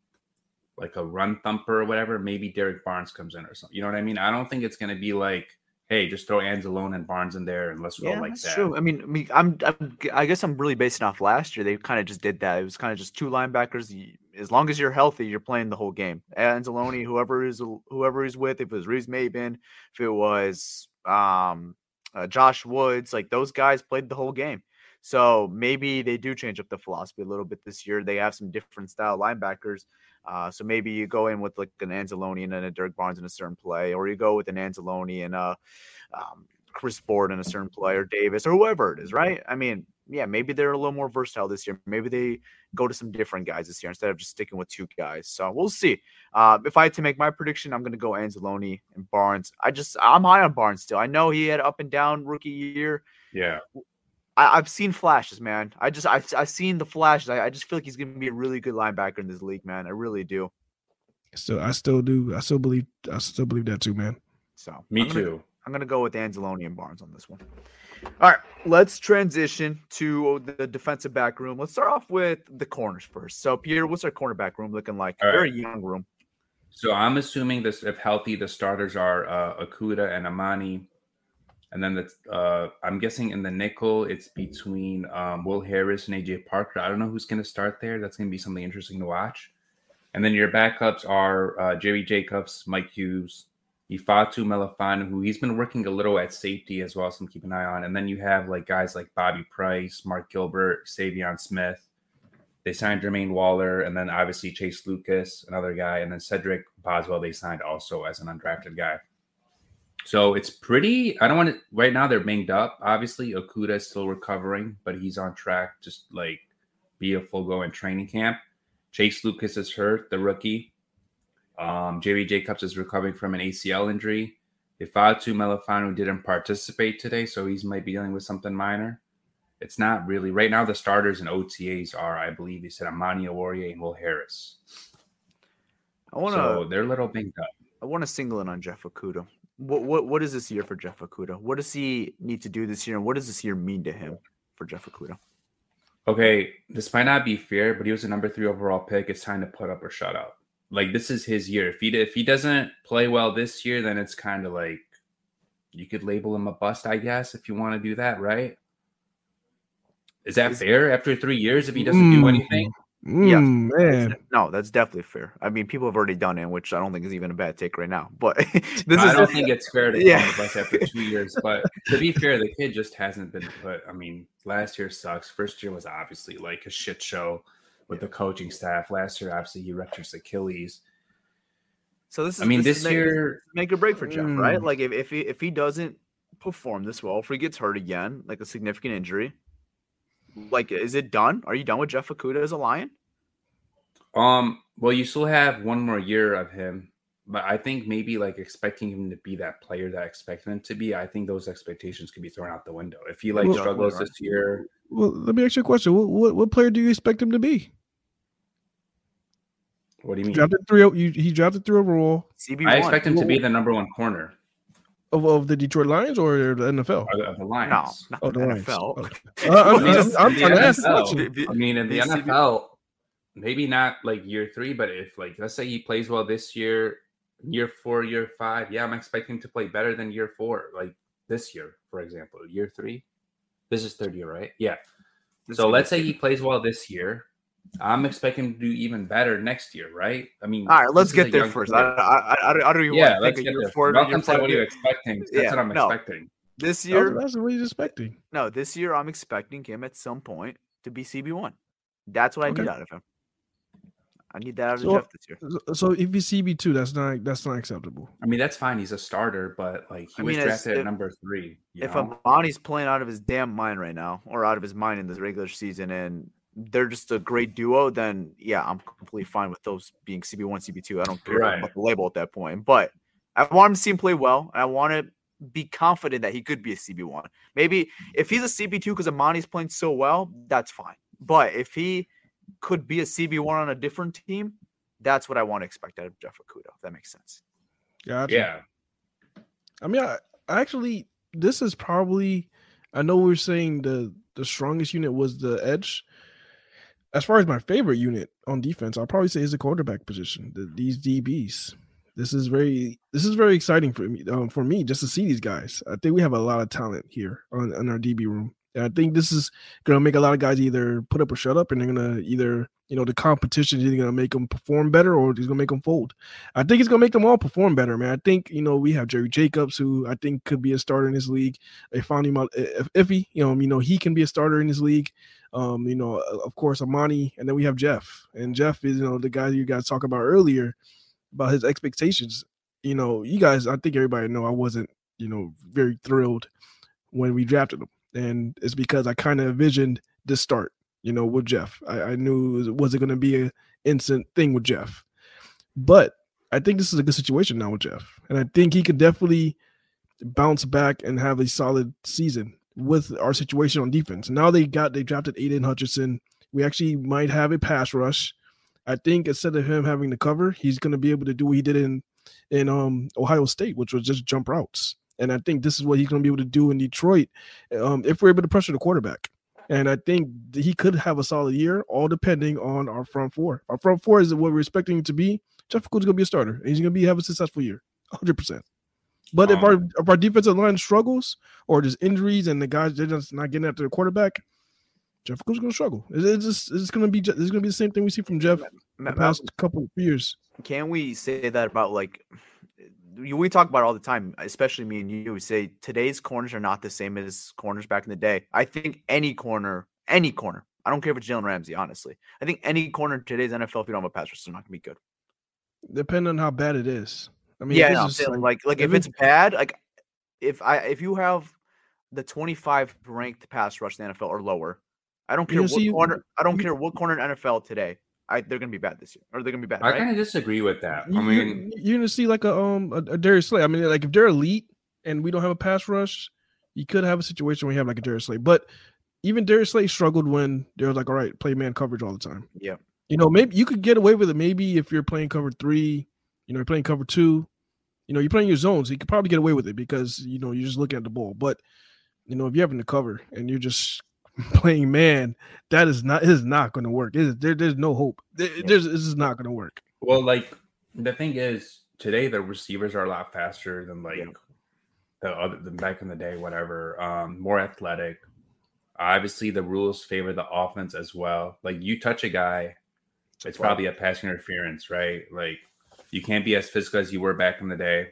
like a run thumper or whatever, maybe Derek Barnes comes in or something. You know what I mean? I don't think it's going to be like, hey, just throw Anzalone and Barnes in there and let's go yeah, like that's that. True. I mean, I mean, I'm, I'm, I guess I'm really basing off last year. They kind of just did that. It was kind of just two linebackers. As long as you're healthy, you're playing the whole game. Anzalone, whoever is, whoever he's with, if it was Reeves Maben, if it was um, uh, Josh Woods, like those guys played the whole game. So maybe they do change up the philosophy a little bit this year. They have some different style linebackers. Uh, so maybe you go in with like an Anzalone and a Derek Barnes in a certain play, or you go with an Anzalone and a um, Chris Board in a certain play, or Davis, or whoever it is, right? I mean, yeah, maybe they're a little more versatile this year. Maybe they go to some different guys this year instead of just sticking with two guys. So we'll see. Uh, if I had to make my prediction, I'm going to go Anzalone and Barnes. I just, I'm high on Barnes still. I know he had up and down rookie year. Yeah. I, I've seen flashes, man. I just, I, I've seen the flashes. I, I just feel like he's going to be a really good linebacker in this league, man. I really do. So I still do. I still believe, I still believe that too, man. So me I'm gonna, too. I'm going to go with Anzalone and Barnes on this one. All right, let's transition to the defensive back room. Let's start off with the corners first. So, Peter, what's our cornerback room looking like? All Very right. young room. So, I'm assuming this, if healthy, the starters are uh, Okudah and Amani. And then the, uh, I'm guessing in the nickel, it's between um, Will Harris and A J Parker. I don't know who's going to start there. That's going to be something interesting to watch. And then your backups are uh, Jerry Jacobs, Mike Hughes, Ifeatu Melifonwu, who he's been working a little at safety as well, so I'm keeping an eye on. And then you have like guys like Bobby Price, Mark Gilbert, Savion Smith. They signed Jermaine Waller, and then obviously Chase Lucas, another guy, and then Cedric Boswell they signed also as an undrafted guy. So it's pretty – I don't want to – right now they're banged up. Obviously, Okudah is still recovering, but he's on track just like be a full-go in training camp. Chase Lucas is hurt, the rookie. Um, Jerry Jacobs is recovering from an A C L injury. Ifeatu Melifonwu didn't participate today, so he might be dealing with something minor. It's not really. Right now, the starters and O T As are, I believe, he said Amani Oruwariye and Will Harris. I want to. So they're a little banged up. I want to single in on Jeff Okudah. What what what is this year for Jeff Okudah? What does he need to do this year, and what does this year mean to him for Jeff Okudah? Okay, this might not be fair, but he was a number three overall pick. It's time to put up or shut up. Like, this is his year. If he if he doesn't play well this year, then it's kind of like you could label him a bust, I guess, if you want to do that, right? Is that fair after three years if he doesn't mm. do anything? Mm, yes, man. that's, no, that's definitely fair. I mean, people have already done it, which I don't think is even a bad take right now. But this I is, don't think it's fair to yeah. call the bus after two years. But to be fair, the kid just hasn't been put. I mean, last year sucks. First year was obviously like a shit show with the coaching staff. Last year, obviously, he ruptured his Achilles. So this is. I mean, this, this is year make, make a break for Jeff, Mm. right? Like if if he if he doesn't perform this well, if he gets hurt again, like a significant injury, like is it done? Are you done with Jeff Okudah as a Lion? Um, well, you still have one more year of him, but I think maybe like expecting him to be that player that I expected him to be, I think those expectations could be thrown out the window. If he like Well, struggles right. this year, Well, let me ask you a question. What, what what player do you expect him to be? what do you He mean? drafted three. o- You, he drafted three overall C B I one. expect him to be the number one corner of, of the Detroit Lions or the N F L. of the, of the No, Lions. not Oh, the the N Lions. F L. Okay. Uh, I'm, I mean, I'm, in I'm the trying to ask a N F L, question. Be- I mean, in the be- N F L, maybe not like year three, but if like let's say he plays well this year, year four, year five, yeah, I'm expecting him to play better than year four, like this year, for example. Year three, this is third year, right? Yeah. So let's say he plays well this year. I'm expecting him to do even better next year, right? I mean, All right, let's this is get a there young first. player. I, I, I, I don't even Yeah, want to let's think get of year there. four. Malcolm year said, five, "What are you year- expecting?" That's Yeah, what I'm no. expecting. This That's, year, that's what he's expecting. no, this year I'm expecting him at some point to be C B one. That's what I Okay. need out of him. I need that out of So- Jeff this year. So- So if he's C B two, that's not that's not acceptable. I mean, that's fine. He's a starter, but like he I was mean, as- drafted if- at number three. You If know? Amani's playing out of his damn mind right now, or out of his mind in this regular season, and they're just a great duo, then yeah, I'm completely fine with those being C B one, C B two. I don't care Right. about the label at that point. But I want him to see him play well, and I want to be confident that he could be a C B one. Maybe if he's a C B two because Amani's playing so well, that's fine. But if he could be a C B one on a different team, that's what I want to expect out of Jeff Okudah, if that makes sense. Gotcha. yeah, I mean, I, I actually, this is probably, I know we were saying the the strongest unit was the edge. As far as my favorite unit on defense, I'll probably say is the quarterback position. The, these D Bs. This is very, this is very exciting for me. Um, for me, just to see these guys. I think we have a lot of talent here on, on our D B room. And I think this is going to make a lot of guys either put up or shut up, and they're going to either, you know, the competition is either going to make them perform better or it's going to make them fold. I think it's going to make them all perform better, man. I think, you know, we have Jerry Jacobs, who I think could be a starter in this league. If Ifeanyi, if Iffy, you know, you know, he can be a starter in this league. Um, you know, of course, Amani, and then we have Jeff. And Jeff is, you know, the guy you guys talked about earlier about his expectations. You know, you guys, I think everybody know I wasn't, you know, very thrilled when we drafted him. And it's because I kind of envisioned this start, you know, with Jeff. I, I knew it wasn't going to be an instant thing with Jeff. But I think this is a good situation now with Jeff. And I think he could definitely bounce back and have a solid season with our situation on defense. Now they got, they drafted Aiden Hutchinson. We actually might have a pass rush. I think instead of him having to cover, he's going to be able to do what he did in, in um, Ohio State, which was just jump routes. And I think this is what he's going to be able to do in Detroit um, if we're able to pressure the quarterback. And I think he could have a solid year, all depending on our front four. Our front four is what we're expecting him to be. Jeff Okudah's going to be a starter, and he's going to be have a successful year, one hundred percent. But um, if our if our defensive line struggles or there's injuries and the guys they're just not getting after the quarterback, Jeff Okudah's going to struggle. It's, it's just it's going to be it's going to be the same thing we see from Jeff the past couple of years. Can we say that about like? We talk about it all the time, especially me and you. We say today's corners are not the same as corners back in the day. I think any corner, any corner, I don't care if it's Jalen Ramsey, honestly. I think any corner in today's N F L, if you don't have a pass rush, is not going to be good. Depending on how bad it is. I mean, yeah, no, I'm saying, like, like, like if it's bad, like if I if you have the twenty-five ranked pass rush in the N F L or lower, I don't care you what see, corner. I don't you, care what corner in N F L today. I, they're going to be bad this year, or they're going to be bad. I right? kind of disagree with that. You, I mean, you're going to see like a um a, a Darius Slay. I mean, like if they're elite and we don't have a pass rush, you could have a situation where you have like a Darius Slay. But even Darius Slay struggled when they were like, all right, play man coverage all the time. Yeah, you know, maybe you could get away with it. Maybe if you're playing cover three, you know, you're playing cover two, you know, you're playing your zones, you could probably get away with it because you know you're just looking at the ball. But you know, if you're having to cover and you're just playing man, that is not is not going to work. Is there, there's no hope. There, there's this is not going to work. Well, like the thing is, today the receivers are a lot faster than like yeah. the other than back in the day. Whatever, um, more athletic. Obviously, the rules favor the offense as well. Like you touch a guy, it's probably a pass interference, right? Like, you can't be as physical as you were back in the day.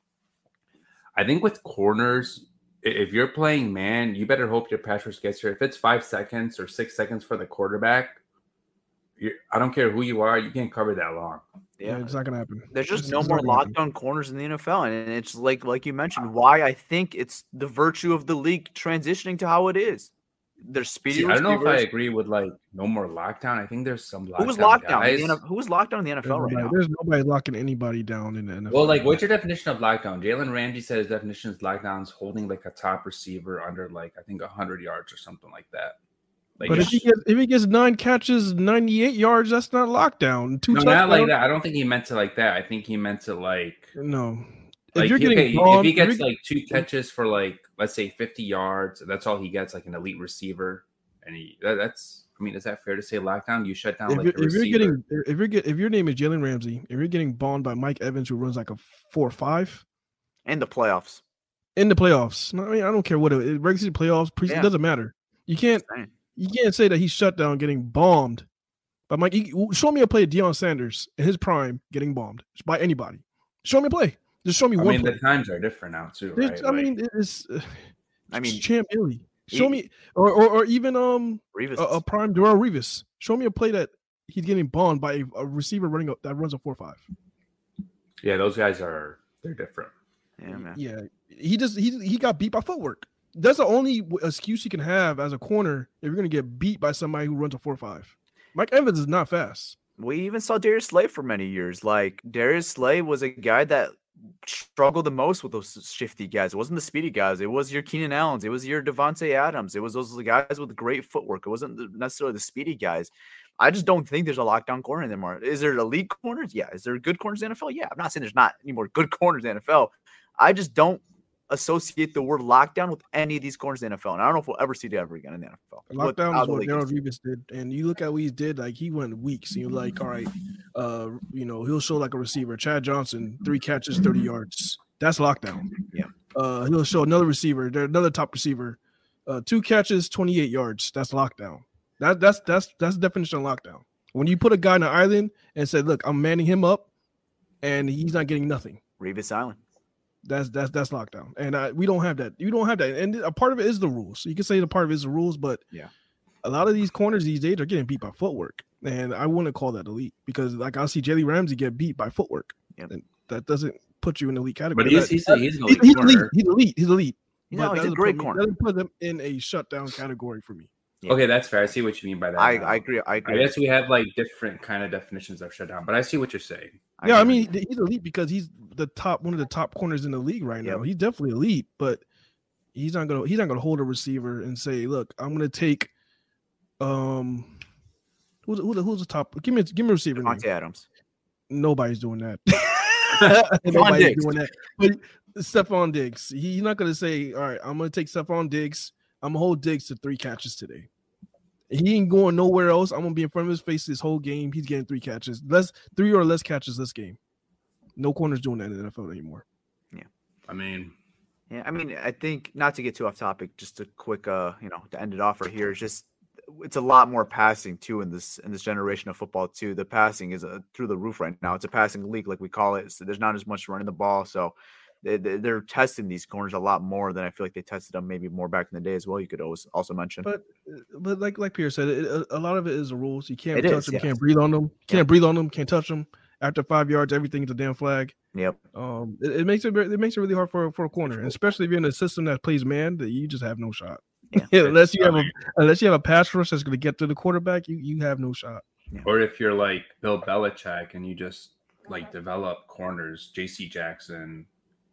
I think with corners, if you're playing man, you better hope your pass rush gets here. If it's five seconds or six seconds for the quarterback, you're, I don't care who you are, you can't cover that long. Yeah, it's not gonna happen. There's just it's, no it's more lockdown corners in the N F L, and it's like like you mentioned, why I think it's the virtue of the league transitioning to how it is. There's speedy. See, I don't know if I agree with like no more lockdown. I think there's some lockdown. Who's locked down? Guys. In the N F L? Who's locked down in the N F L there's right nobody, now? There's nobody locking anybody down in the N F L. Well, like, what's your definition of lockdown? Jalen Ramsey said his definition is lockdowns holding like a top receiver under like I think hundred yards or something like that. Like, but if he gets if he gets nine catches, ninety-eight yards, that's not lockdown. Two no, touchdowns. not like that. I don't think he meant to like that. I think he meant to like no. Like, if you're okay, getting bombed, if he gets you're... like two catches for like let's say fifty yards, that's all he gets, like an elite receiver, and he that, that's. I mean, is that fair to say lockdown? You shut down if like you're, the if you're receiver. getting if you're get, if your name is Jalen Ramsey, if you're getting bombed by Mike Evans who runs like a four or five in the playoffs, in the playoffs. I mean, I don't care what it is. Regular season playoffs, preseason, yeah. It doesn't matter. You can't you can't say that he's shut down getting bombed by Mike. Show me a play of Deion Sanders in his prime getting bombed by anybody. Show me a play. Just show me I one. I mean, play. The times are different now too, right? It's, I like, mean, it's. Uh, I mean, Champ Illy. Show he, me, or, or or even um Revis. A, a prime Darrelle Revis. Show me a play that he's getting bombed by a, a receiver running up that runs a four five. Yeah, those guys are they're different. Yeah, man. Yeah, he just he he got beat by footwork. That's the only excuse you can have as a corner if you're gonna get beat by somebody who runs a four five. Mike Evans is not fast. We even saw Darius Slay for many years. Like Darius Slay was a guy that struggled the most with those shifty guys. It wasn't the speedy guys. It was your Keenan Allens. It was your Devontae Adams. It was those guys with great footwork. It wasn't necessarily the speedy guys. I just don't think there's a lockdown corner anymore. Is there elite corners? Yeah. Is there good corners in the N F L? Yeah. I'm not saying there's not any more good corners in the N F L. I just don't associate the word lockdown with any of these corners in the N F L. And I don't know if we'll ever see it ever again in the N F L. Lockdown is what Darrelle Revis did. And you look at what he did, like he went weeks. And you're like, all right, uh, you know, he'll show like a receiver. Chad Johnson, three catches, thirty yards. That's lockdown. Yeah. Uh, he'll show another receiver, another top receiver, uh, two catches, twenty-eight yards. That's lockdown. That that's that's that's the definition of lockdown. When you put a guy on an island and say, look, I'm manning him up, and he's not getting nothing. Revis Island. That's that's that's lockdown, and I, we don't have that. You don't have that, and a part of it is the rules. So you can say the part of it is the rules, but yeah, a lot of these corners these days are getting beat by footwork, and I wouldn't call that elite because, like, I'll see Jalen Ramsey get beat by footwork, yep. and that doesn't put you in the elite category. But he's he's, that, he's, he's, he's elite. He's elite. He's elite. You know, he's a great me, corner. Doesn't put them in a shutdown category for me. Yeah. Okay, that's fair. I see what you mean by that. I, I agree. I agree. I guess we have like different kind of definitions of shutdown, but I see what you're saying. Yeah, I, I mean he's elite because he's the top one of the top corners in the league right now. Yep. He's definitely elite, but he's not gonna he's not gonna hold a receiver and say, "Look, I'm gonna take um who's who's the, who's the top? Give me give me a receiver Devontae name." Adams. Nobody's doing that. Nobody's Diggs. doing that. But Stephon Diggs, he's not gonna say, "All right, I'm gonna take Stephon Diggs. I'm gonna hold Diggs to three catches today." He ain't going nowhere else. I'm gonna be in front of his face this whole game. He's getting three catches, less three or less catches this game. No corners doing that in the N F L anymore. Yeah, I mean, yeah, I mean, I think not to get too off topic, just a quick, uh, you know, to end it off right here. It's just it's a lot more passing too in this in this generation of football too. The passing is uh, through the roof right now. It's a passing league, like we call it. So there's not as much running the ball, so. They, they're testing these corners a lot more than I feel like they tested them maybe more back in the day as well. You could always also mention, but but like like Pierre said, it, a lot of it is the rules. You can't it touch is, them, yes. you can't breathe on them, can't yeah. breathe on them, can't touch them. After five yards, everything's a damn flag. Yep. Um, it, it makes it it makes it really hard for for a corner, and especially if you're in a system that plays man, that you just have no shot. Yeah. unless you have a unless you have a pass rush that's going to get to the quarterback, you you have no shot. Yeah. Or if you're like Bill Belichick and you just like develop corners, J C Jackson.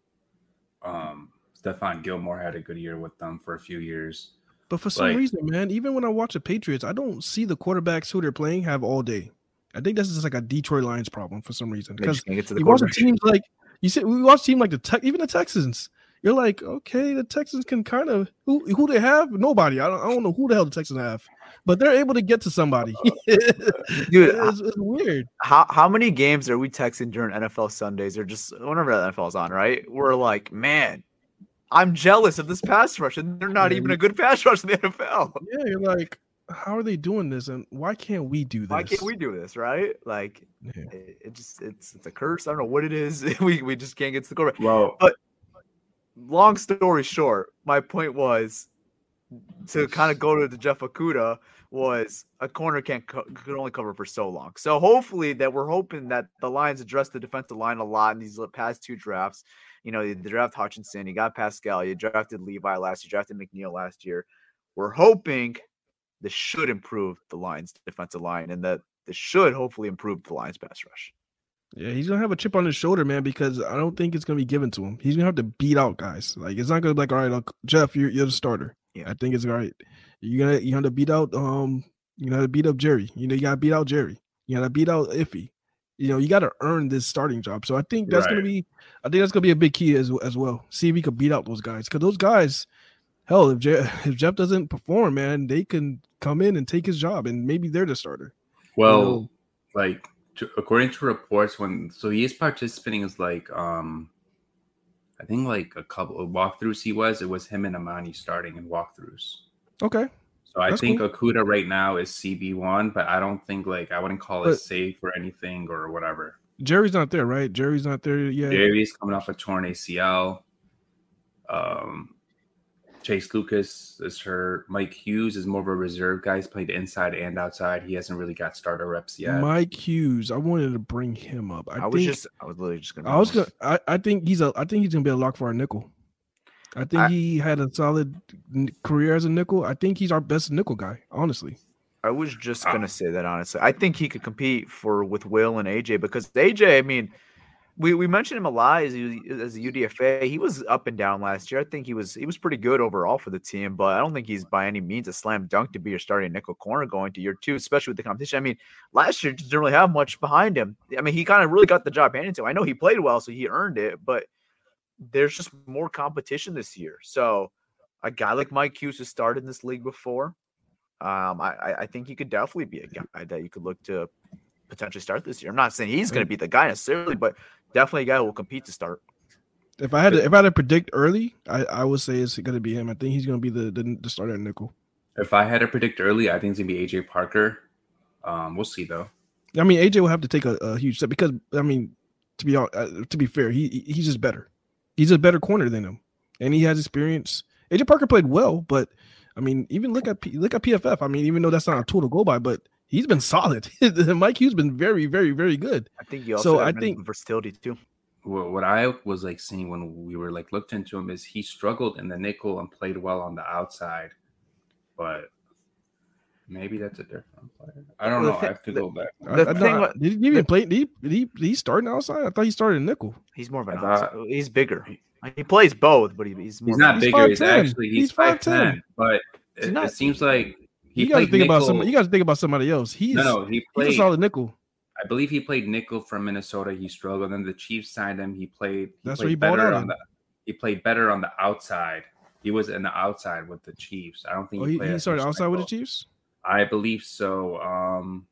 Um, Stephon Gilmore had a good year with them for a few years. But for some like, reason, man, even when I watch the Patriots, I don't see the quarterbacks who they're playing have all day. I think this is like a Detroit Lions problem for some reason. Because you watch teams like you said, we watch teams like the Tex, even the Texans. You're like, okay, the Texans can kind of who who they have? Nobody. I don't I don't know who the hell the Texans have, but they're able to get to somebody. Dude, it's, it's weird. How how many games are we texting during N F L Sundays or just whenever the N F L is on? Right, we're like, man, I'm jealous of this pass rush, and they're not yeah, even a good pass rush in the N F L. Yeah, you're like, how are they doing this, and why can't we do this? Why can't we do this, right? Like, yeah. it, it just it's it's a curse. I don't know what it is. we we just can't get to the goal. Well, but long story short, my point was to kind of go to the Jeff Okudah was a corner can't co- could only cover for so long. So hopefully that we're hoping that the Lions address the defensive line a lot in these past two drafts. You know, you draft Hutchinson, you got Pascal, you drafted Levi last year, drafted McNeil last year. We're hoping this should improve the Lions defensive line and that this should hopefully improve the Lions pass rush. Yeah, he's gonna have a chip on his shoulder, man, because I don't think it's gonna be given to him. He's gonna have to beat out guys. Like, it's not gonna be like, all right, look, Jeff, you're you're the starter. Yeah. I think it's all right. You're gonna you have to beat out um you gotta beat up Jerry. You know, you gotta beat out Jerry. You gotta beat out Iffy. You know, you gotta earn this starting job. So I think that's Right. gonna be I think that's gonna be a big key as as well. See if he could beat out those guys. Because those guys, hell, if Jeff, if Jeff doesn't perform, man, they can come in and take his job and maybe they're the starter. Well, You know? like to, according to reports, when so he is participating as like um, I think like a couple of walkthroughs. He was it was him and Amani starting in walkthroughs. Okay. So I That's think cool. Okudah right now is C B one, but I don't think like I wouldn't call it But- safe or anything or whatever. Jerry's not there, right? Jerry's not there yet. Jerry's coming off a torn A C L. Um, Chase Lucas is hurt. Mike Hughes is more of a reserve guy. He's played inside and outside. He hasn't really got starter reps yet. Mike Hughes. I wanted to bring him up. I, I, think, was just I was literally just gonna I was gonna. I, I think he's a. I think he's gonna be a lock for our nickel. I think I- he had a solid n- career as a nickel. I think he's our best nickel guy, honestly. I was just gonna say that honestly. I think he could compete for with Will and A J because A J, I mean, we, we mentioned him a lot as, he, as a U D F A. He was up and down last year. I think he was he was pretty good overall for the team, but I don't think he's by any means a slam dunk to be your starting nickel corner going to year two, especially with the competition. I mean, last year didn't really have much behind him. I mean, he kind of really got the job handed to him. I know he played well, so he earned it, but there's just more competition this year. So a guy like Mike Hughes has started in this league before. Um, I, I think he could definitely be a guy that you could look to potentially start this year. I'm not saying he's going to be the guy necessarily, but definitely a guy who will compete to start. If I had to, if I had to predict early, I, I would say it's going to be him. I think he's going to be the, the the starter at nickel. If I had to predict early, I think it's gonna be A J Parker. Um, we'll see though. I mean, A J will have to take a, a huge step because I mean, to be hon- uh, to be fair, he he's just better. He's a better corner than him, and he has experience. A J Parker played well, but I mean, even look at P, look at P F F. I mean, even though that's not a tool to go by, but he's been solid. Mike Hughes been very, very, very good. I think he also So has I think versatility too. What, what I was like seeing when we were like looked into him is he struggled in the nickel and played well on the outside, but maybe that's a different player. I don't Well, know. the I have to thi- go back. I, The I, thing no, with- did he even play? Did he, did he did he start outside? I thought he started in nickel. He's more of an I thought- outside. He's bigger. He plays both, but he, he's more He's of not an He's bigger. He's five ten. actually He's he's five five ten. ten, but He's it, not- it seems like he You got to played think about nickel. some. You got to think about somebody else. He's no, no, he he's played. a solid nickel. I believe he played nickel from Minnesota. He struggled. Then the Chiefs signed him. He played. He That's played where he balled better out on in. the. He played better on the outside. He was in the outside with the Chiefs. I don't think Oh, he, he, played he as started much outside with the nickel. Chiefs. I believe so. Um,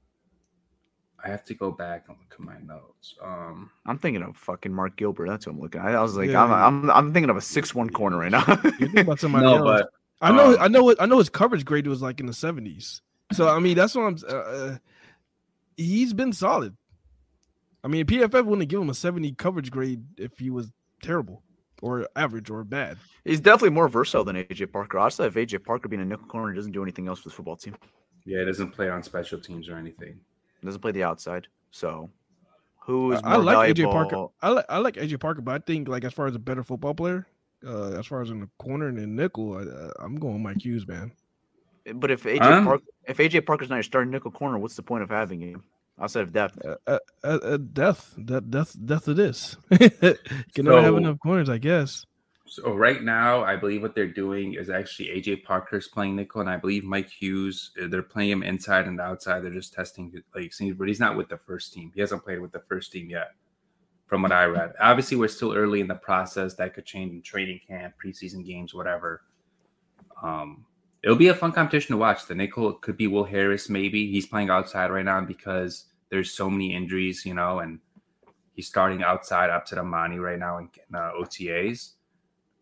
I have to go back and look at my notes. Um, I'm thinking of fucking Mark Gilbert. That's what I'm looking at. I was like, Yeah, I'm, yeah. I'm I'm thinking of a six one corner right now. You think about somebody no, else. but I know, um, I know, I know his coverage grade was like in the seventies. So I mean, that's what I'm. Uh, uh, he's been solid. I mean, P F F wouldn't give him a seventy coverage grade if he was terrible or average or bad. He's definitely more versatile than A J Parker. Honestly, if A J Parker being a nickel corner doesn't do anything else for the football team, yeah, he doesn't play on special teams or anything. doesn't play the outside. So, who is I, I more like A J valuable? Parker. I like I like A J Parker, but I think like as far as a better football player, uh, as far as in the corner and in nickel, I, uh, I'm going Mike Hughes, man. But if A J Um, Parker, if A J Parker's not your starting nickel corner, what's the point of having him outside of depth? Uh, uh, uh, uh, death, that death, death it is. You can never have So- enough corners, I guess. So right now, I believe what they're doing is actually A J Parker's playing nickel, and I believe Mike Hughes. uh, They're playing him inside and outside. They're just testing, like, seeing, but he's not with the first team. He hasn't played with the first team yet, from what I read. Obviously, we're still early in the process. That could change in training camp, preseason games, whatever. Um, it'll be a fun competition to watch. The nickel could be Will Harris, maybe. He's playing outside right now because there's so many injuries, you know, and he's starting outside up to the Amani right now in uh, O T As.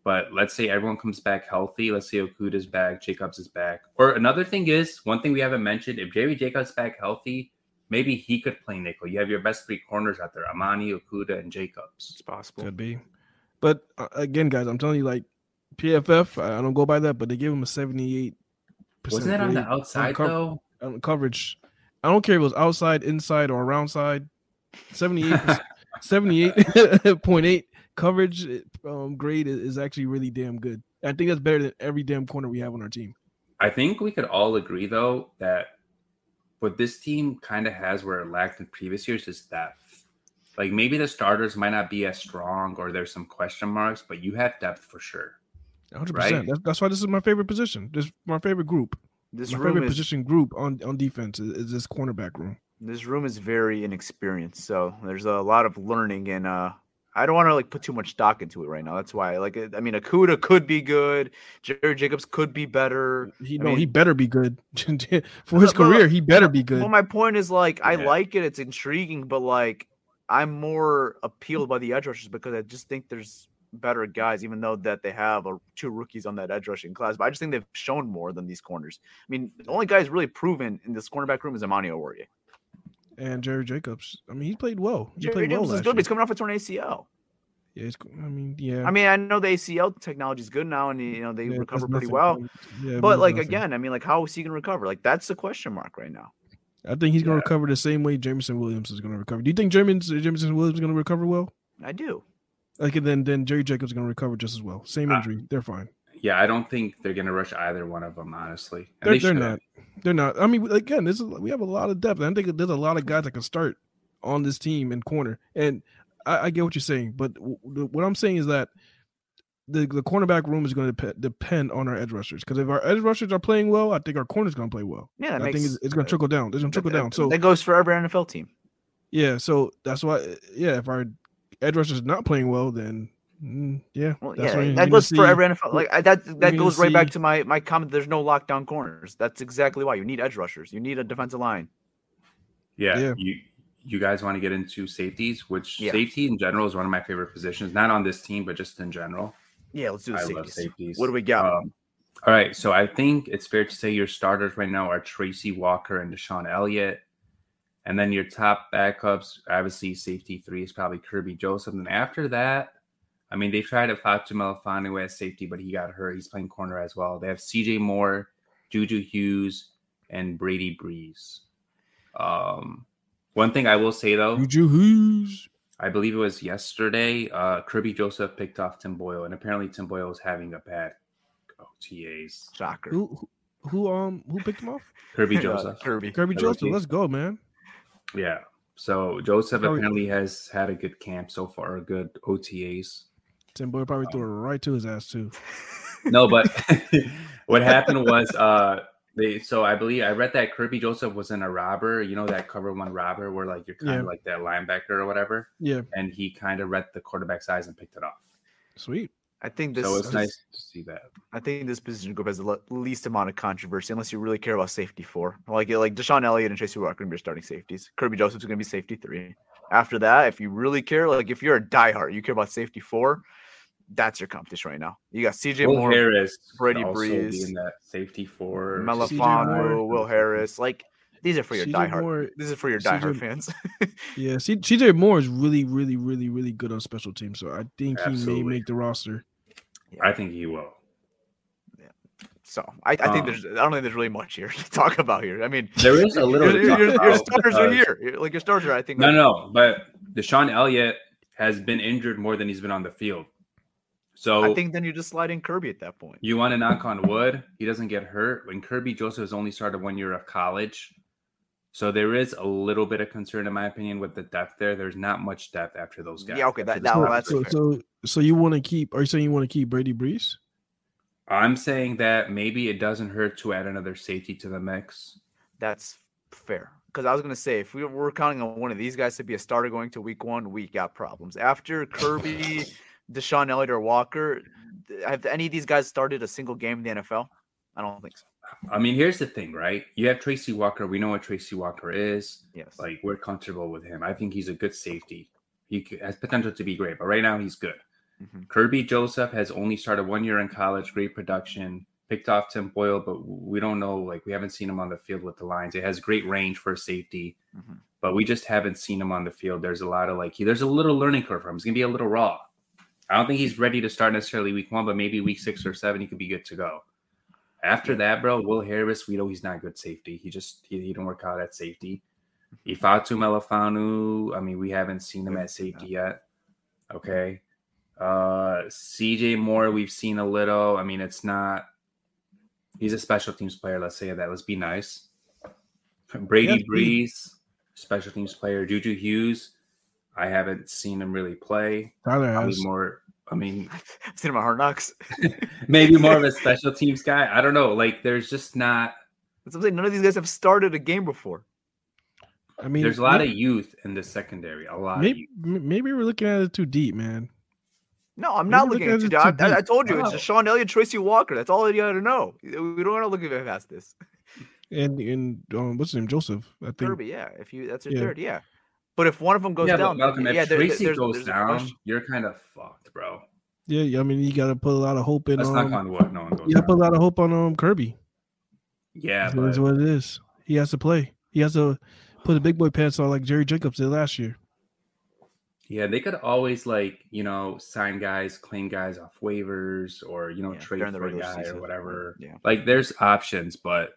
But let's say everyone comes back healthy. Let's say Okuda's back, Jacobs is back. Or another thing is, one thing we haven't mentioned, if Jerry Jacobs back healthy, maybe he could play nickel. You have your best three corners out there, Amani, Okuda, and Jacobs. It's possible. Could be. But uh, again, guys, I'm telling you, like, P F F, I don't go by that, but they give him a seventy-eight percent. Wasn't that on the outside, co- though? On coverage. I don't care if it was outside, inside, or around side. seventy-eight seventy-eight point eight coverage um, grade is actually really damn good. I think that's better than every damn corner we have on our team. I think we could all agree, though, that what this team kind of has where it lacked in previous years is depth. Like, maybe the starters might not be as strong or there's some question marks, but you have depth for sure. one hundred percent. Right? That's, that's why this is my favorite position. This is my favorite group. This my room favorite is, position group on, on defense is, is this cornerback room. This room is very inexperienced, so there's a lot of learning, and uh, I don't want to like put too much stock into it right now. That's why, like, I mean, Okuda could be good. Jerry Jacobs could be better. He I no, mean, he better be good for his but, career. He better be good. Well, my point is, like, I Yeah. like it. It's intriguing, but like, I'm more appealed by the edge rushers because I just think there's better guys, even though that they have a, two rookies on that edge rushing class. But I just think they've shown more than these corners. I mean, the only guy who's really proven in this cornerback room is Amani Oruwariye. And Jerry Jacobs. I mean, he played well. He Jerry played Jacobs well is last good, but year. he's coming off a torn A C L. Yeah, it's, I mean, yeah. I mean, I know the A C L technology is good now, and you know they Yeah, it recover does pretty nothing. well. Yeah, it But means like nothing. again, I mean, like how is he going to recover? Like that's the question mark right now. I think he's going to Yeah. recover the same way Jameson Williams is going to recover. Do you think Jameson, Jameson Williams is going to recover well? I do. Like, and then then Jerry Jacobs is going to recover just as well. Same Uh, injury, they're fine. Yeah, I don't think they're going to rush either one of them, honestly. And They're, they they're should. not. They're not. I mean, again, this is we have a lot of depth. I think there's a lot of guys that can start on this team in corner. And I, I get what you're saying, but w- the- what I'm saying is that the the cornerback room is going to dep- depend on our edge rushers. Because if our edge rushers are playing well, I think our corner's going to play well. Yeah, that I makes, think it's, it's going to trickle down. It's going to trickle that, down. So that goes for every N F L team. yeah, so that's why. Yeah, if our edge rushers not playing well, then mm, yeah, Well, that's yeah, why you're that gonna goes for see- every N F L. Like I, that that gonna goes right back see- to my my comment. There's no lockdown corners. That's exactly why you need edge rushers. You need a defensive line. Yeah, Yeah. you you guys want to get into safeties, which Yeah. safety in general is one of my favorite positions, not on this team, but just in general. Yeah, let's do the I safeties. love safeties. What do we got? Um, all right, so I think it's fair to say your starters right now are Tracy Walker and Deshaun Elliott. And then your top backups, obviously safety three is probably Kirby Joseph. And after that, I mean, they tried to Fatu Melifonwu as safety, but he got hurt. He's playing corner as well. They have C J Moore, Juju Hughes, and Brady Breeze. Um, one thing I will say, though, Juju Hughes. I believe it was yesterday, uh, Kirby Joseph picked off Tim Boyle, and apparently Tim Boyle was having a bad O T As. Shocker. Who, who who um who picked him off? Kirby Uh, Joseph. Kirby. Kirby The Joseph. rookie. Let's go, man. Yeah. So Joseph Probably- apparently has had a good camp so far, a good O T As. Tim Boy probably threw it right to his ass too. No, but what happened was uh they so I believe I read that Kirby Joseph was in a robber, you know, that cover one robber where like you're kind Yeah. of like that linebacker or whatever. Yeah, And he kind of read the quarterback's eyes and picked it off. sweet. I think this. so it's this- nice to see that. I think this position group has the le- least amount of controversy, unless you really care about safety four. Like like Deshaun Elliott and Tracy Walker are going to be your starting safeties. Kirby Joseph's going to be safety three. After that, if you really care, like if you're a diehard, you care about safety four. That's your competition right now. You got C J Will Moore, Harris, Brady could also be Breeze, in that safety for Melifonwu, Moore. Will Harris. Like these are for your C J diehard. Moore- This is for your C J diehard fans. Yeah, C- CJ Moore is really, really, really, really good on special teams. So I think he Absolutely. may make the roster. I think he will. So I, I think Um, there's I don't think there's really much here to talk about here. I mean, There is a little your, to talk your, your about starters are because- here. Your- Like your starters are, I think. No, like- no, but Deshaun Elliott has been injured more than he's been on the field. So I think then you just slide in Kirby at that point. you want to knock on wood, he doesn't get hurt. When Kirby Joseph has only started one year of college. So there is a little bit of concern, in my opinion, with the depth there. There's not much depth after those guys. Yeah, okay, after that- this that- roster. that's so, fair. so, so you want to keep? Are you saying you want to keep Brady Breeze? I'm saying that maybe it doesn't hurt to add another safety to the mix. That's fair. Because I was gonna say, if we were counting on one of these guys to be a starter going to week one, we got problems. After Kirby, Deshaun Elliott, or Walker, have any of these guys started a single game in the N F L? I don't think so. I mean, here's the thing, right? You have Tracy Walker. We know what Tracy Walker is. Yes. Like, we're comfortable with him. I think he's a good safety. He c- has potential to be great, but right now he's good. Mm-hmm. Kirby Joseph has only started one year in college, great production. Picked off Tim Boyle, but we don't know. Like, we haven't seen him on the field with the Lions. It has great range for safety, mm-hmm. but we just haven't seen him on the field. There's a lot of like, he, there's a little learning curve for him. He's gonna be a little raw. I don't think he's ready to start necessarily week one, but maybe week six or seven, he could be good to go. After that, bro, Will Harris, we know he's not good safety. He just he, he didn't work out at safety. Ifeatu Melifonwu, I mean, we haven't seen him at safety yet. Okay. Uh, C J Moore, we've seen a little. I mean, it's not. He's a special teams player. Let's say that. Let's be nice. Brady Breeze, special teams player. Juju Hughes, I haven't seen him really play. Tyler has more. I mean, I've seen him on Hard Knocks. Maybe more of a special teams guy. I don't know. Like, there's just not. That's what I'm saying. None of these guys have started a game before. I mean, there's a lot maybe, of youth in the secondary. A lot. Maybe, of youth. maybe we're looking at it too deep, man. No, I'm not maybe looking at it too deep. deep. I, I told you, it's just Sean Elliott, Tracy Walker. That's all you got to know. We don't want to look at past this. And and um, what's his name? Joseph, I think. Kirby, yeah. If you that's your yeah. third, yeah. But if one of them goes yeah, down, Malcolm, yeah, if there, Tracy there's, goes there's down, you're kind of fucked, bro. Yeah, I mean, you got to put a lot of hope in. Let's um, knock on wood. No one goes You got to down. put a lot of hope on um Kirby. Yeah, That's but what it is. He has to play. He has to put the big boy pants on like Jerry Jacobs did last year. yeah, they could always like you know sign guys, claim guys off waivers, or you know Yeah, trade during the for a regular guy season. or whatever. Yeah. Like there's options, but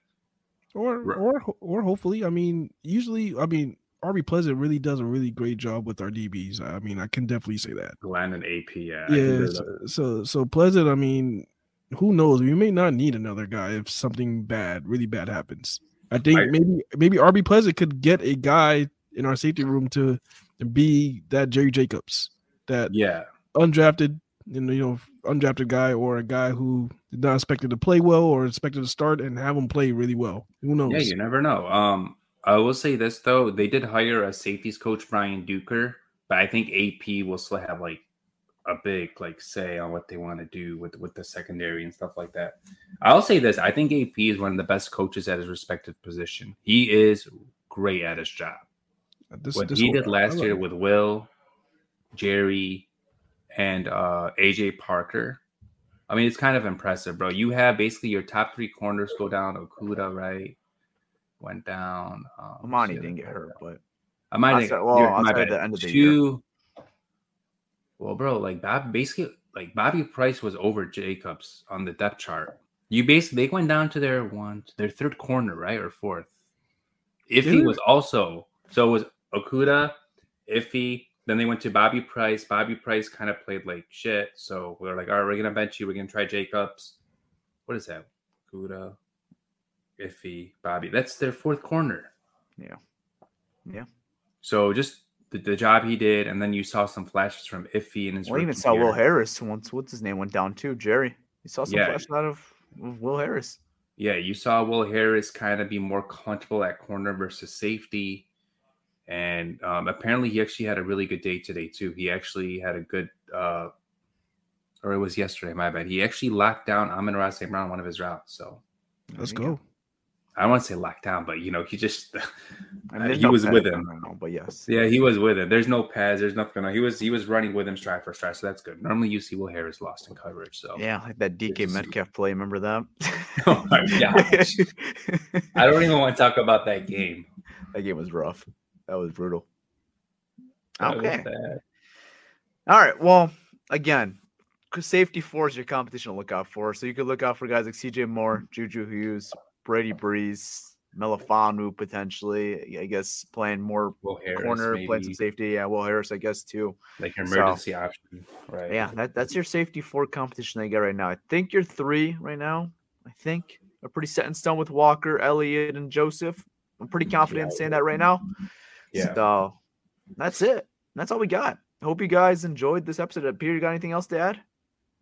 Or or or hopefully, I mean, usually, I mean, Arby Pleasant really does a really great job with our D Bs. I mean, I can definitely say that. Glenn and A P, yeah, I think Yeah. they're So, the- so so Pleasant. I mean, who knows? We may not need another guy if something bad, really bad happens. I think I- maybe maybe Arby Pleasant could get a guy in our safety room to be that Jerry Jacobs, that yeah. undrafted, you know, you know, undrafted guy, or a guy who is not expected to play well or expected to start and have him play really well. Who knows? Yeah, you never know. Um, I will say this though, they did hire a safeties coach, Brian Duker, but I think A P will still have like a big like say on what they want to do with with the secondary and stuff like that. I'll say this: I think A P is one of the best coaches at his respective position. He is great at his job. This, What this he whole- did last I love year it. with Will, Jerry, and uh, A J Parker. I mean, it's kind of impressive, bro. You have basically your top three corners go down. Okuda, right? Went down. Um, Amani so- didn't get hurt, but Amani, Outside- well, you're- my outside bad. the end of the Two. Well, bro, like Bob, basically, like Bobby Price was over Jacobs on the depth chart. You basically they went down to their one, their third corner, right, or fourth. Iffy Did it? was also so it was Okuda, Iffy. Then they went to Bobby Price. Bobby Price kind of played like shit. So we were like, all right, we're gonna bench you. We're gonna try Jacobs. What is that? Okuda, Iffy, Bobby. That's their fourth corner. yeah, yeah. So just the, the job he did, and then you saw some flashes from Iffy and his. Well, I even rookie saw year. Will Harris once. What's his name went down too? Jerry. You saw some Yeah. flashes out of of Will Harris. Yeah, you saw Will Harris kind of be more comfortable at corner versus safety. And um, apparently he actually had a really good day today, too. He actually had a good, uh, or it was yesterday, my bad. He actually locked down Amon-Ra Saint Brown on one of his routes. So Let's There you go. I don't want to say locked down, but, you know, he just, I mean, there's he no was pads with down him. right now, but yes. Yeah, he was with him. There's no pads. There's nothing. On. He was he was running with him stride for stride, so that's good. Normally you see Will Harris lost in coverage. So Yeah, like that D K Good to see. Metcalf play. Remember that? Oh my gosh. I don't even want to talk about that game. That game was rough. That was brutal. That was Okay. bad. All right. Well, again, safety four is your competition to look out for. So you could look out for guys like C J Moore, Juju Hughes, Brady Breeze, Melifonwu potentially. I guess playing more Will Harris, corner, maybe, playing some safety. Yeah, Will Harris, I guess too. like your So- emergency option, right? Yeah, that, that's your safety four competition that you get right now. I think your three right now, I think, are pretty set in stone with Walker, Elliott, and Joseph. I'm pretty confident in saying that right now. Yeah. So that's it. That's all we got. I hope you guys enjoyed this episode. Peter, you got anything else to add?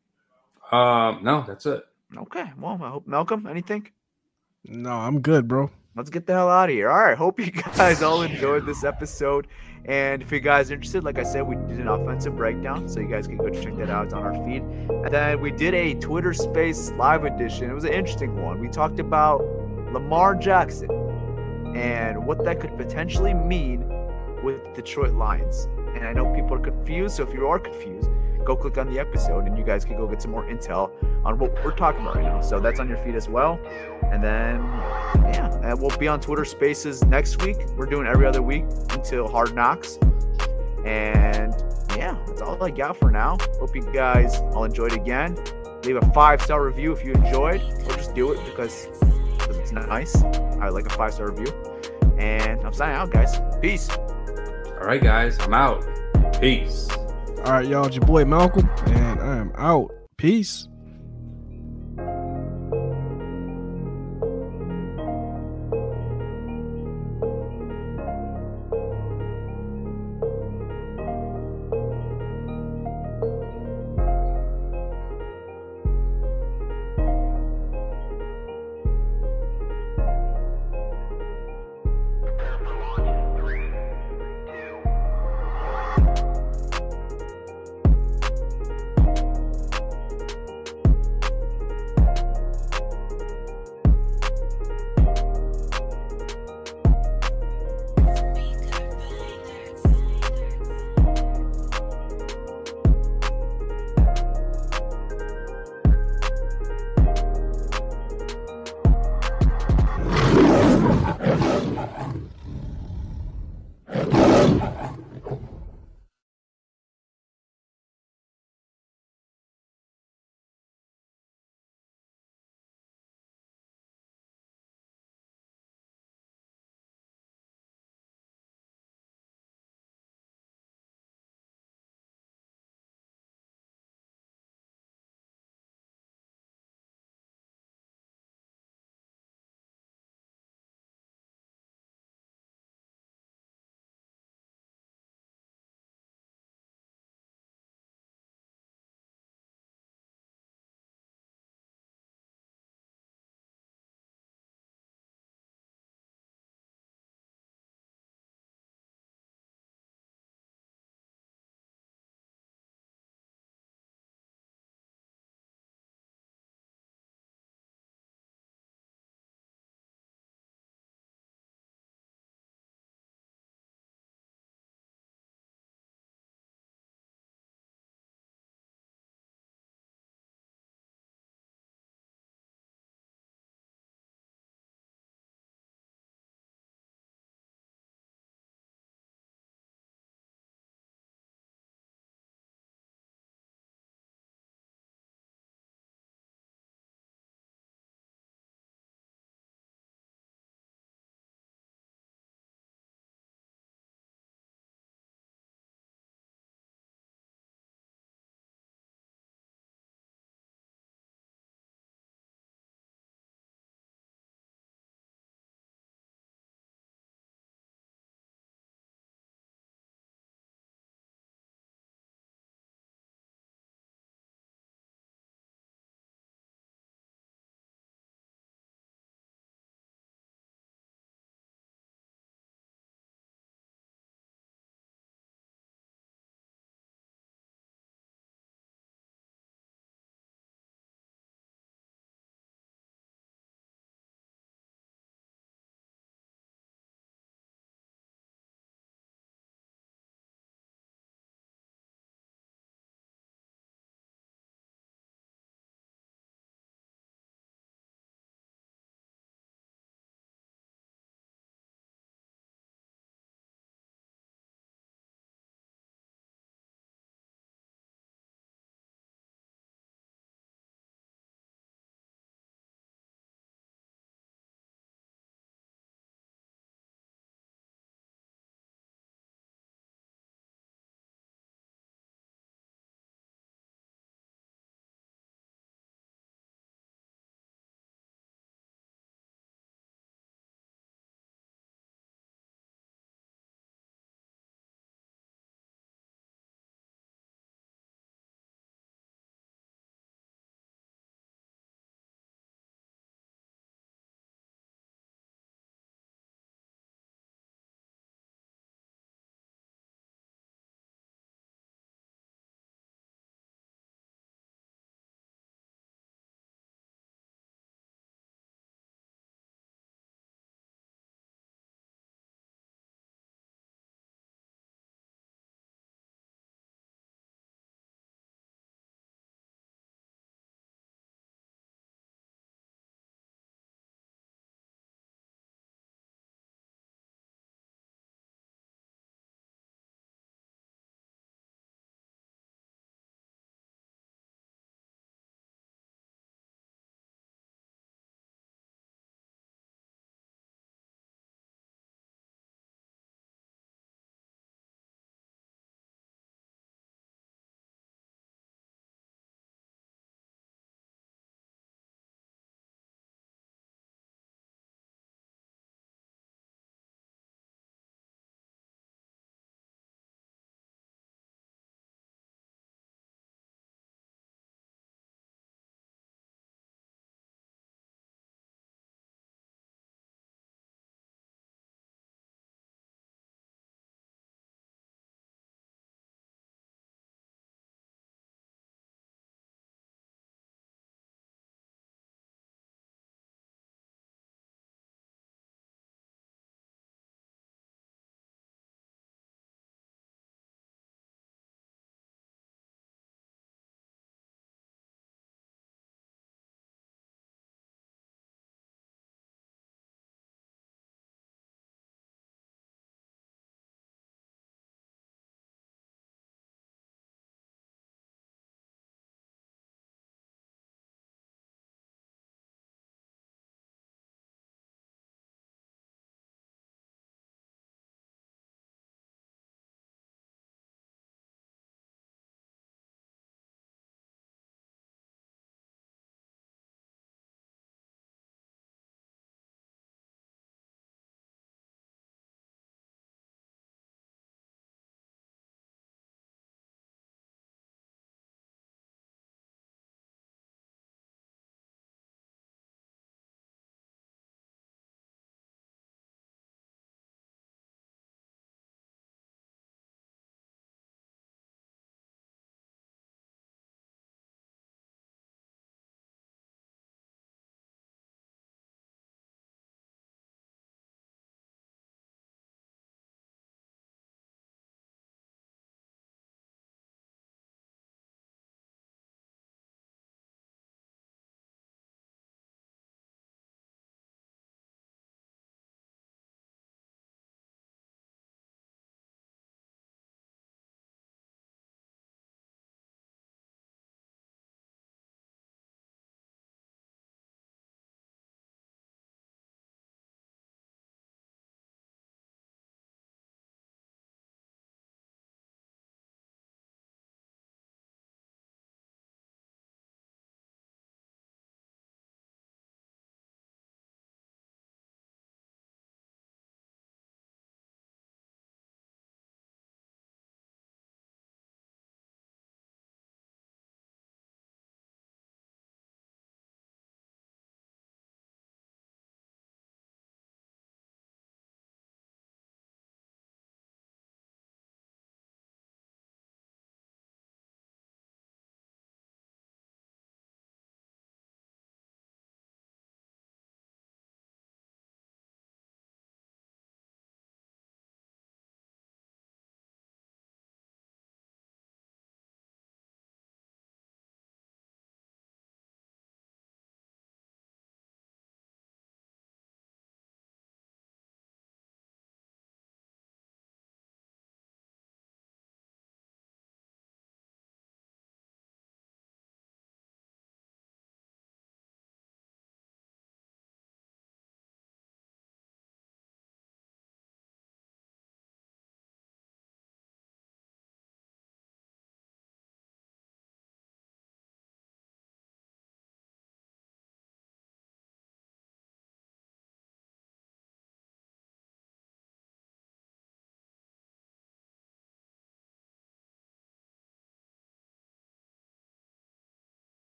Um, no, that's it. Okay. Well, I hope Malcolm, anything? No, I'm good, bro. Let's get the hell out of here. All right. Hope you guys all enjoyed this episode. And if you guys are interested, like I said, we did an offensive breakdown. So you guys can go check that out. It's on our feed. And then we did a Twitter Space live edition. It was an interesting one. We talked about Lamar Jackson and what that could potentially mean with Detroit Lions. And I know people are confused. So if you are confused, go click on the episode and you guys can go get some more intel on what we're talking about right now. So that's on your feed as well. And then, yeah, and we'll be on Twitter Spaces next week. We're doing every other week until Hard Knocks. And yeah, that's all I got for now. Hope you guys all enjoyed again. Leave a five-star review if you enjoyed, or just do it because, because it's nice. I like a five-star review. And I'm signing out, guys. Peace. All right, guys, I'm out. Peace. All right, y'all. It's your boy Malcolm, and I am out. Peace.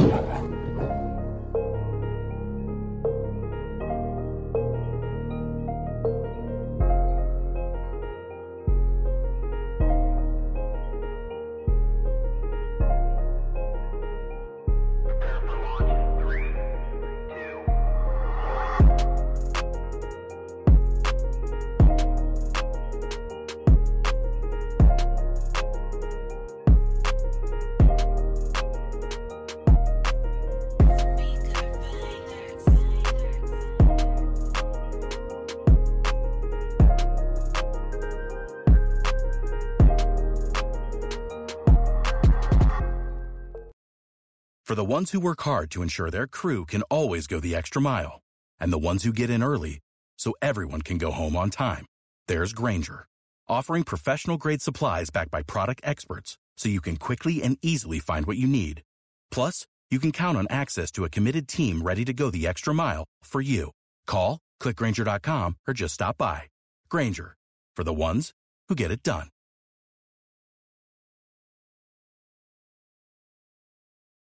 For the ones who work hard to ensure their crew can always go the extra mile, and the ones who get in early so everyone can go home on time, there's Grainger, offering professional-grade supplies backed by product experts so you can quickly and easily find what you need. Plus, you can count on access to a committed team ready to go the extra mile for you. Call, click Grainger dot com, or just stop by. Grainger, for the ones who get it done.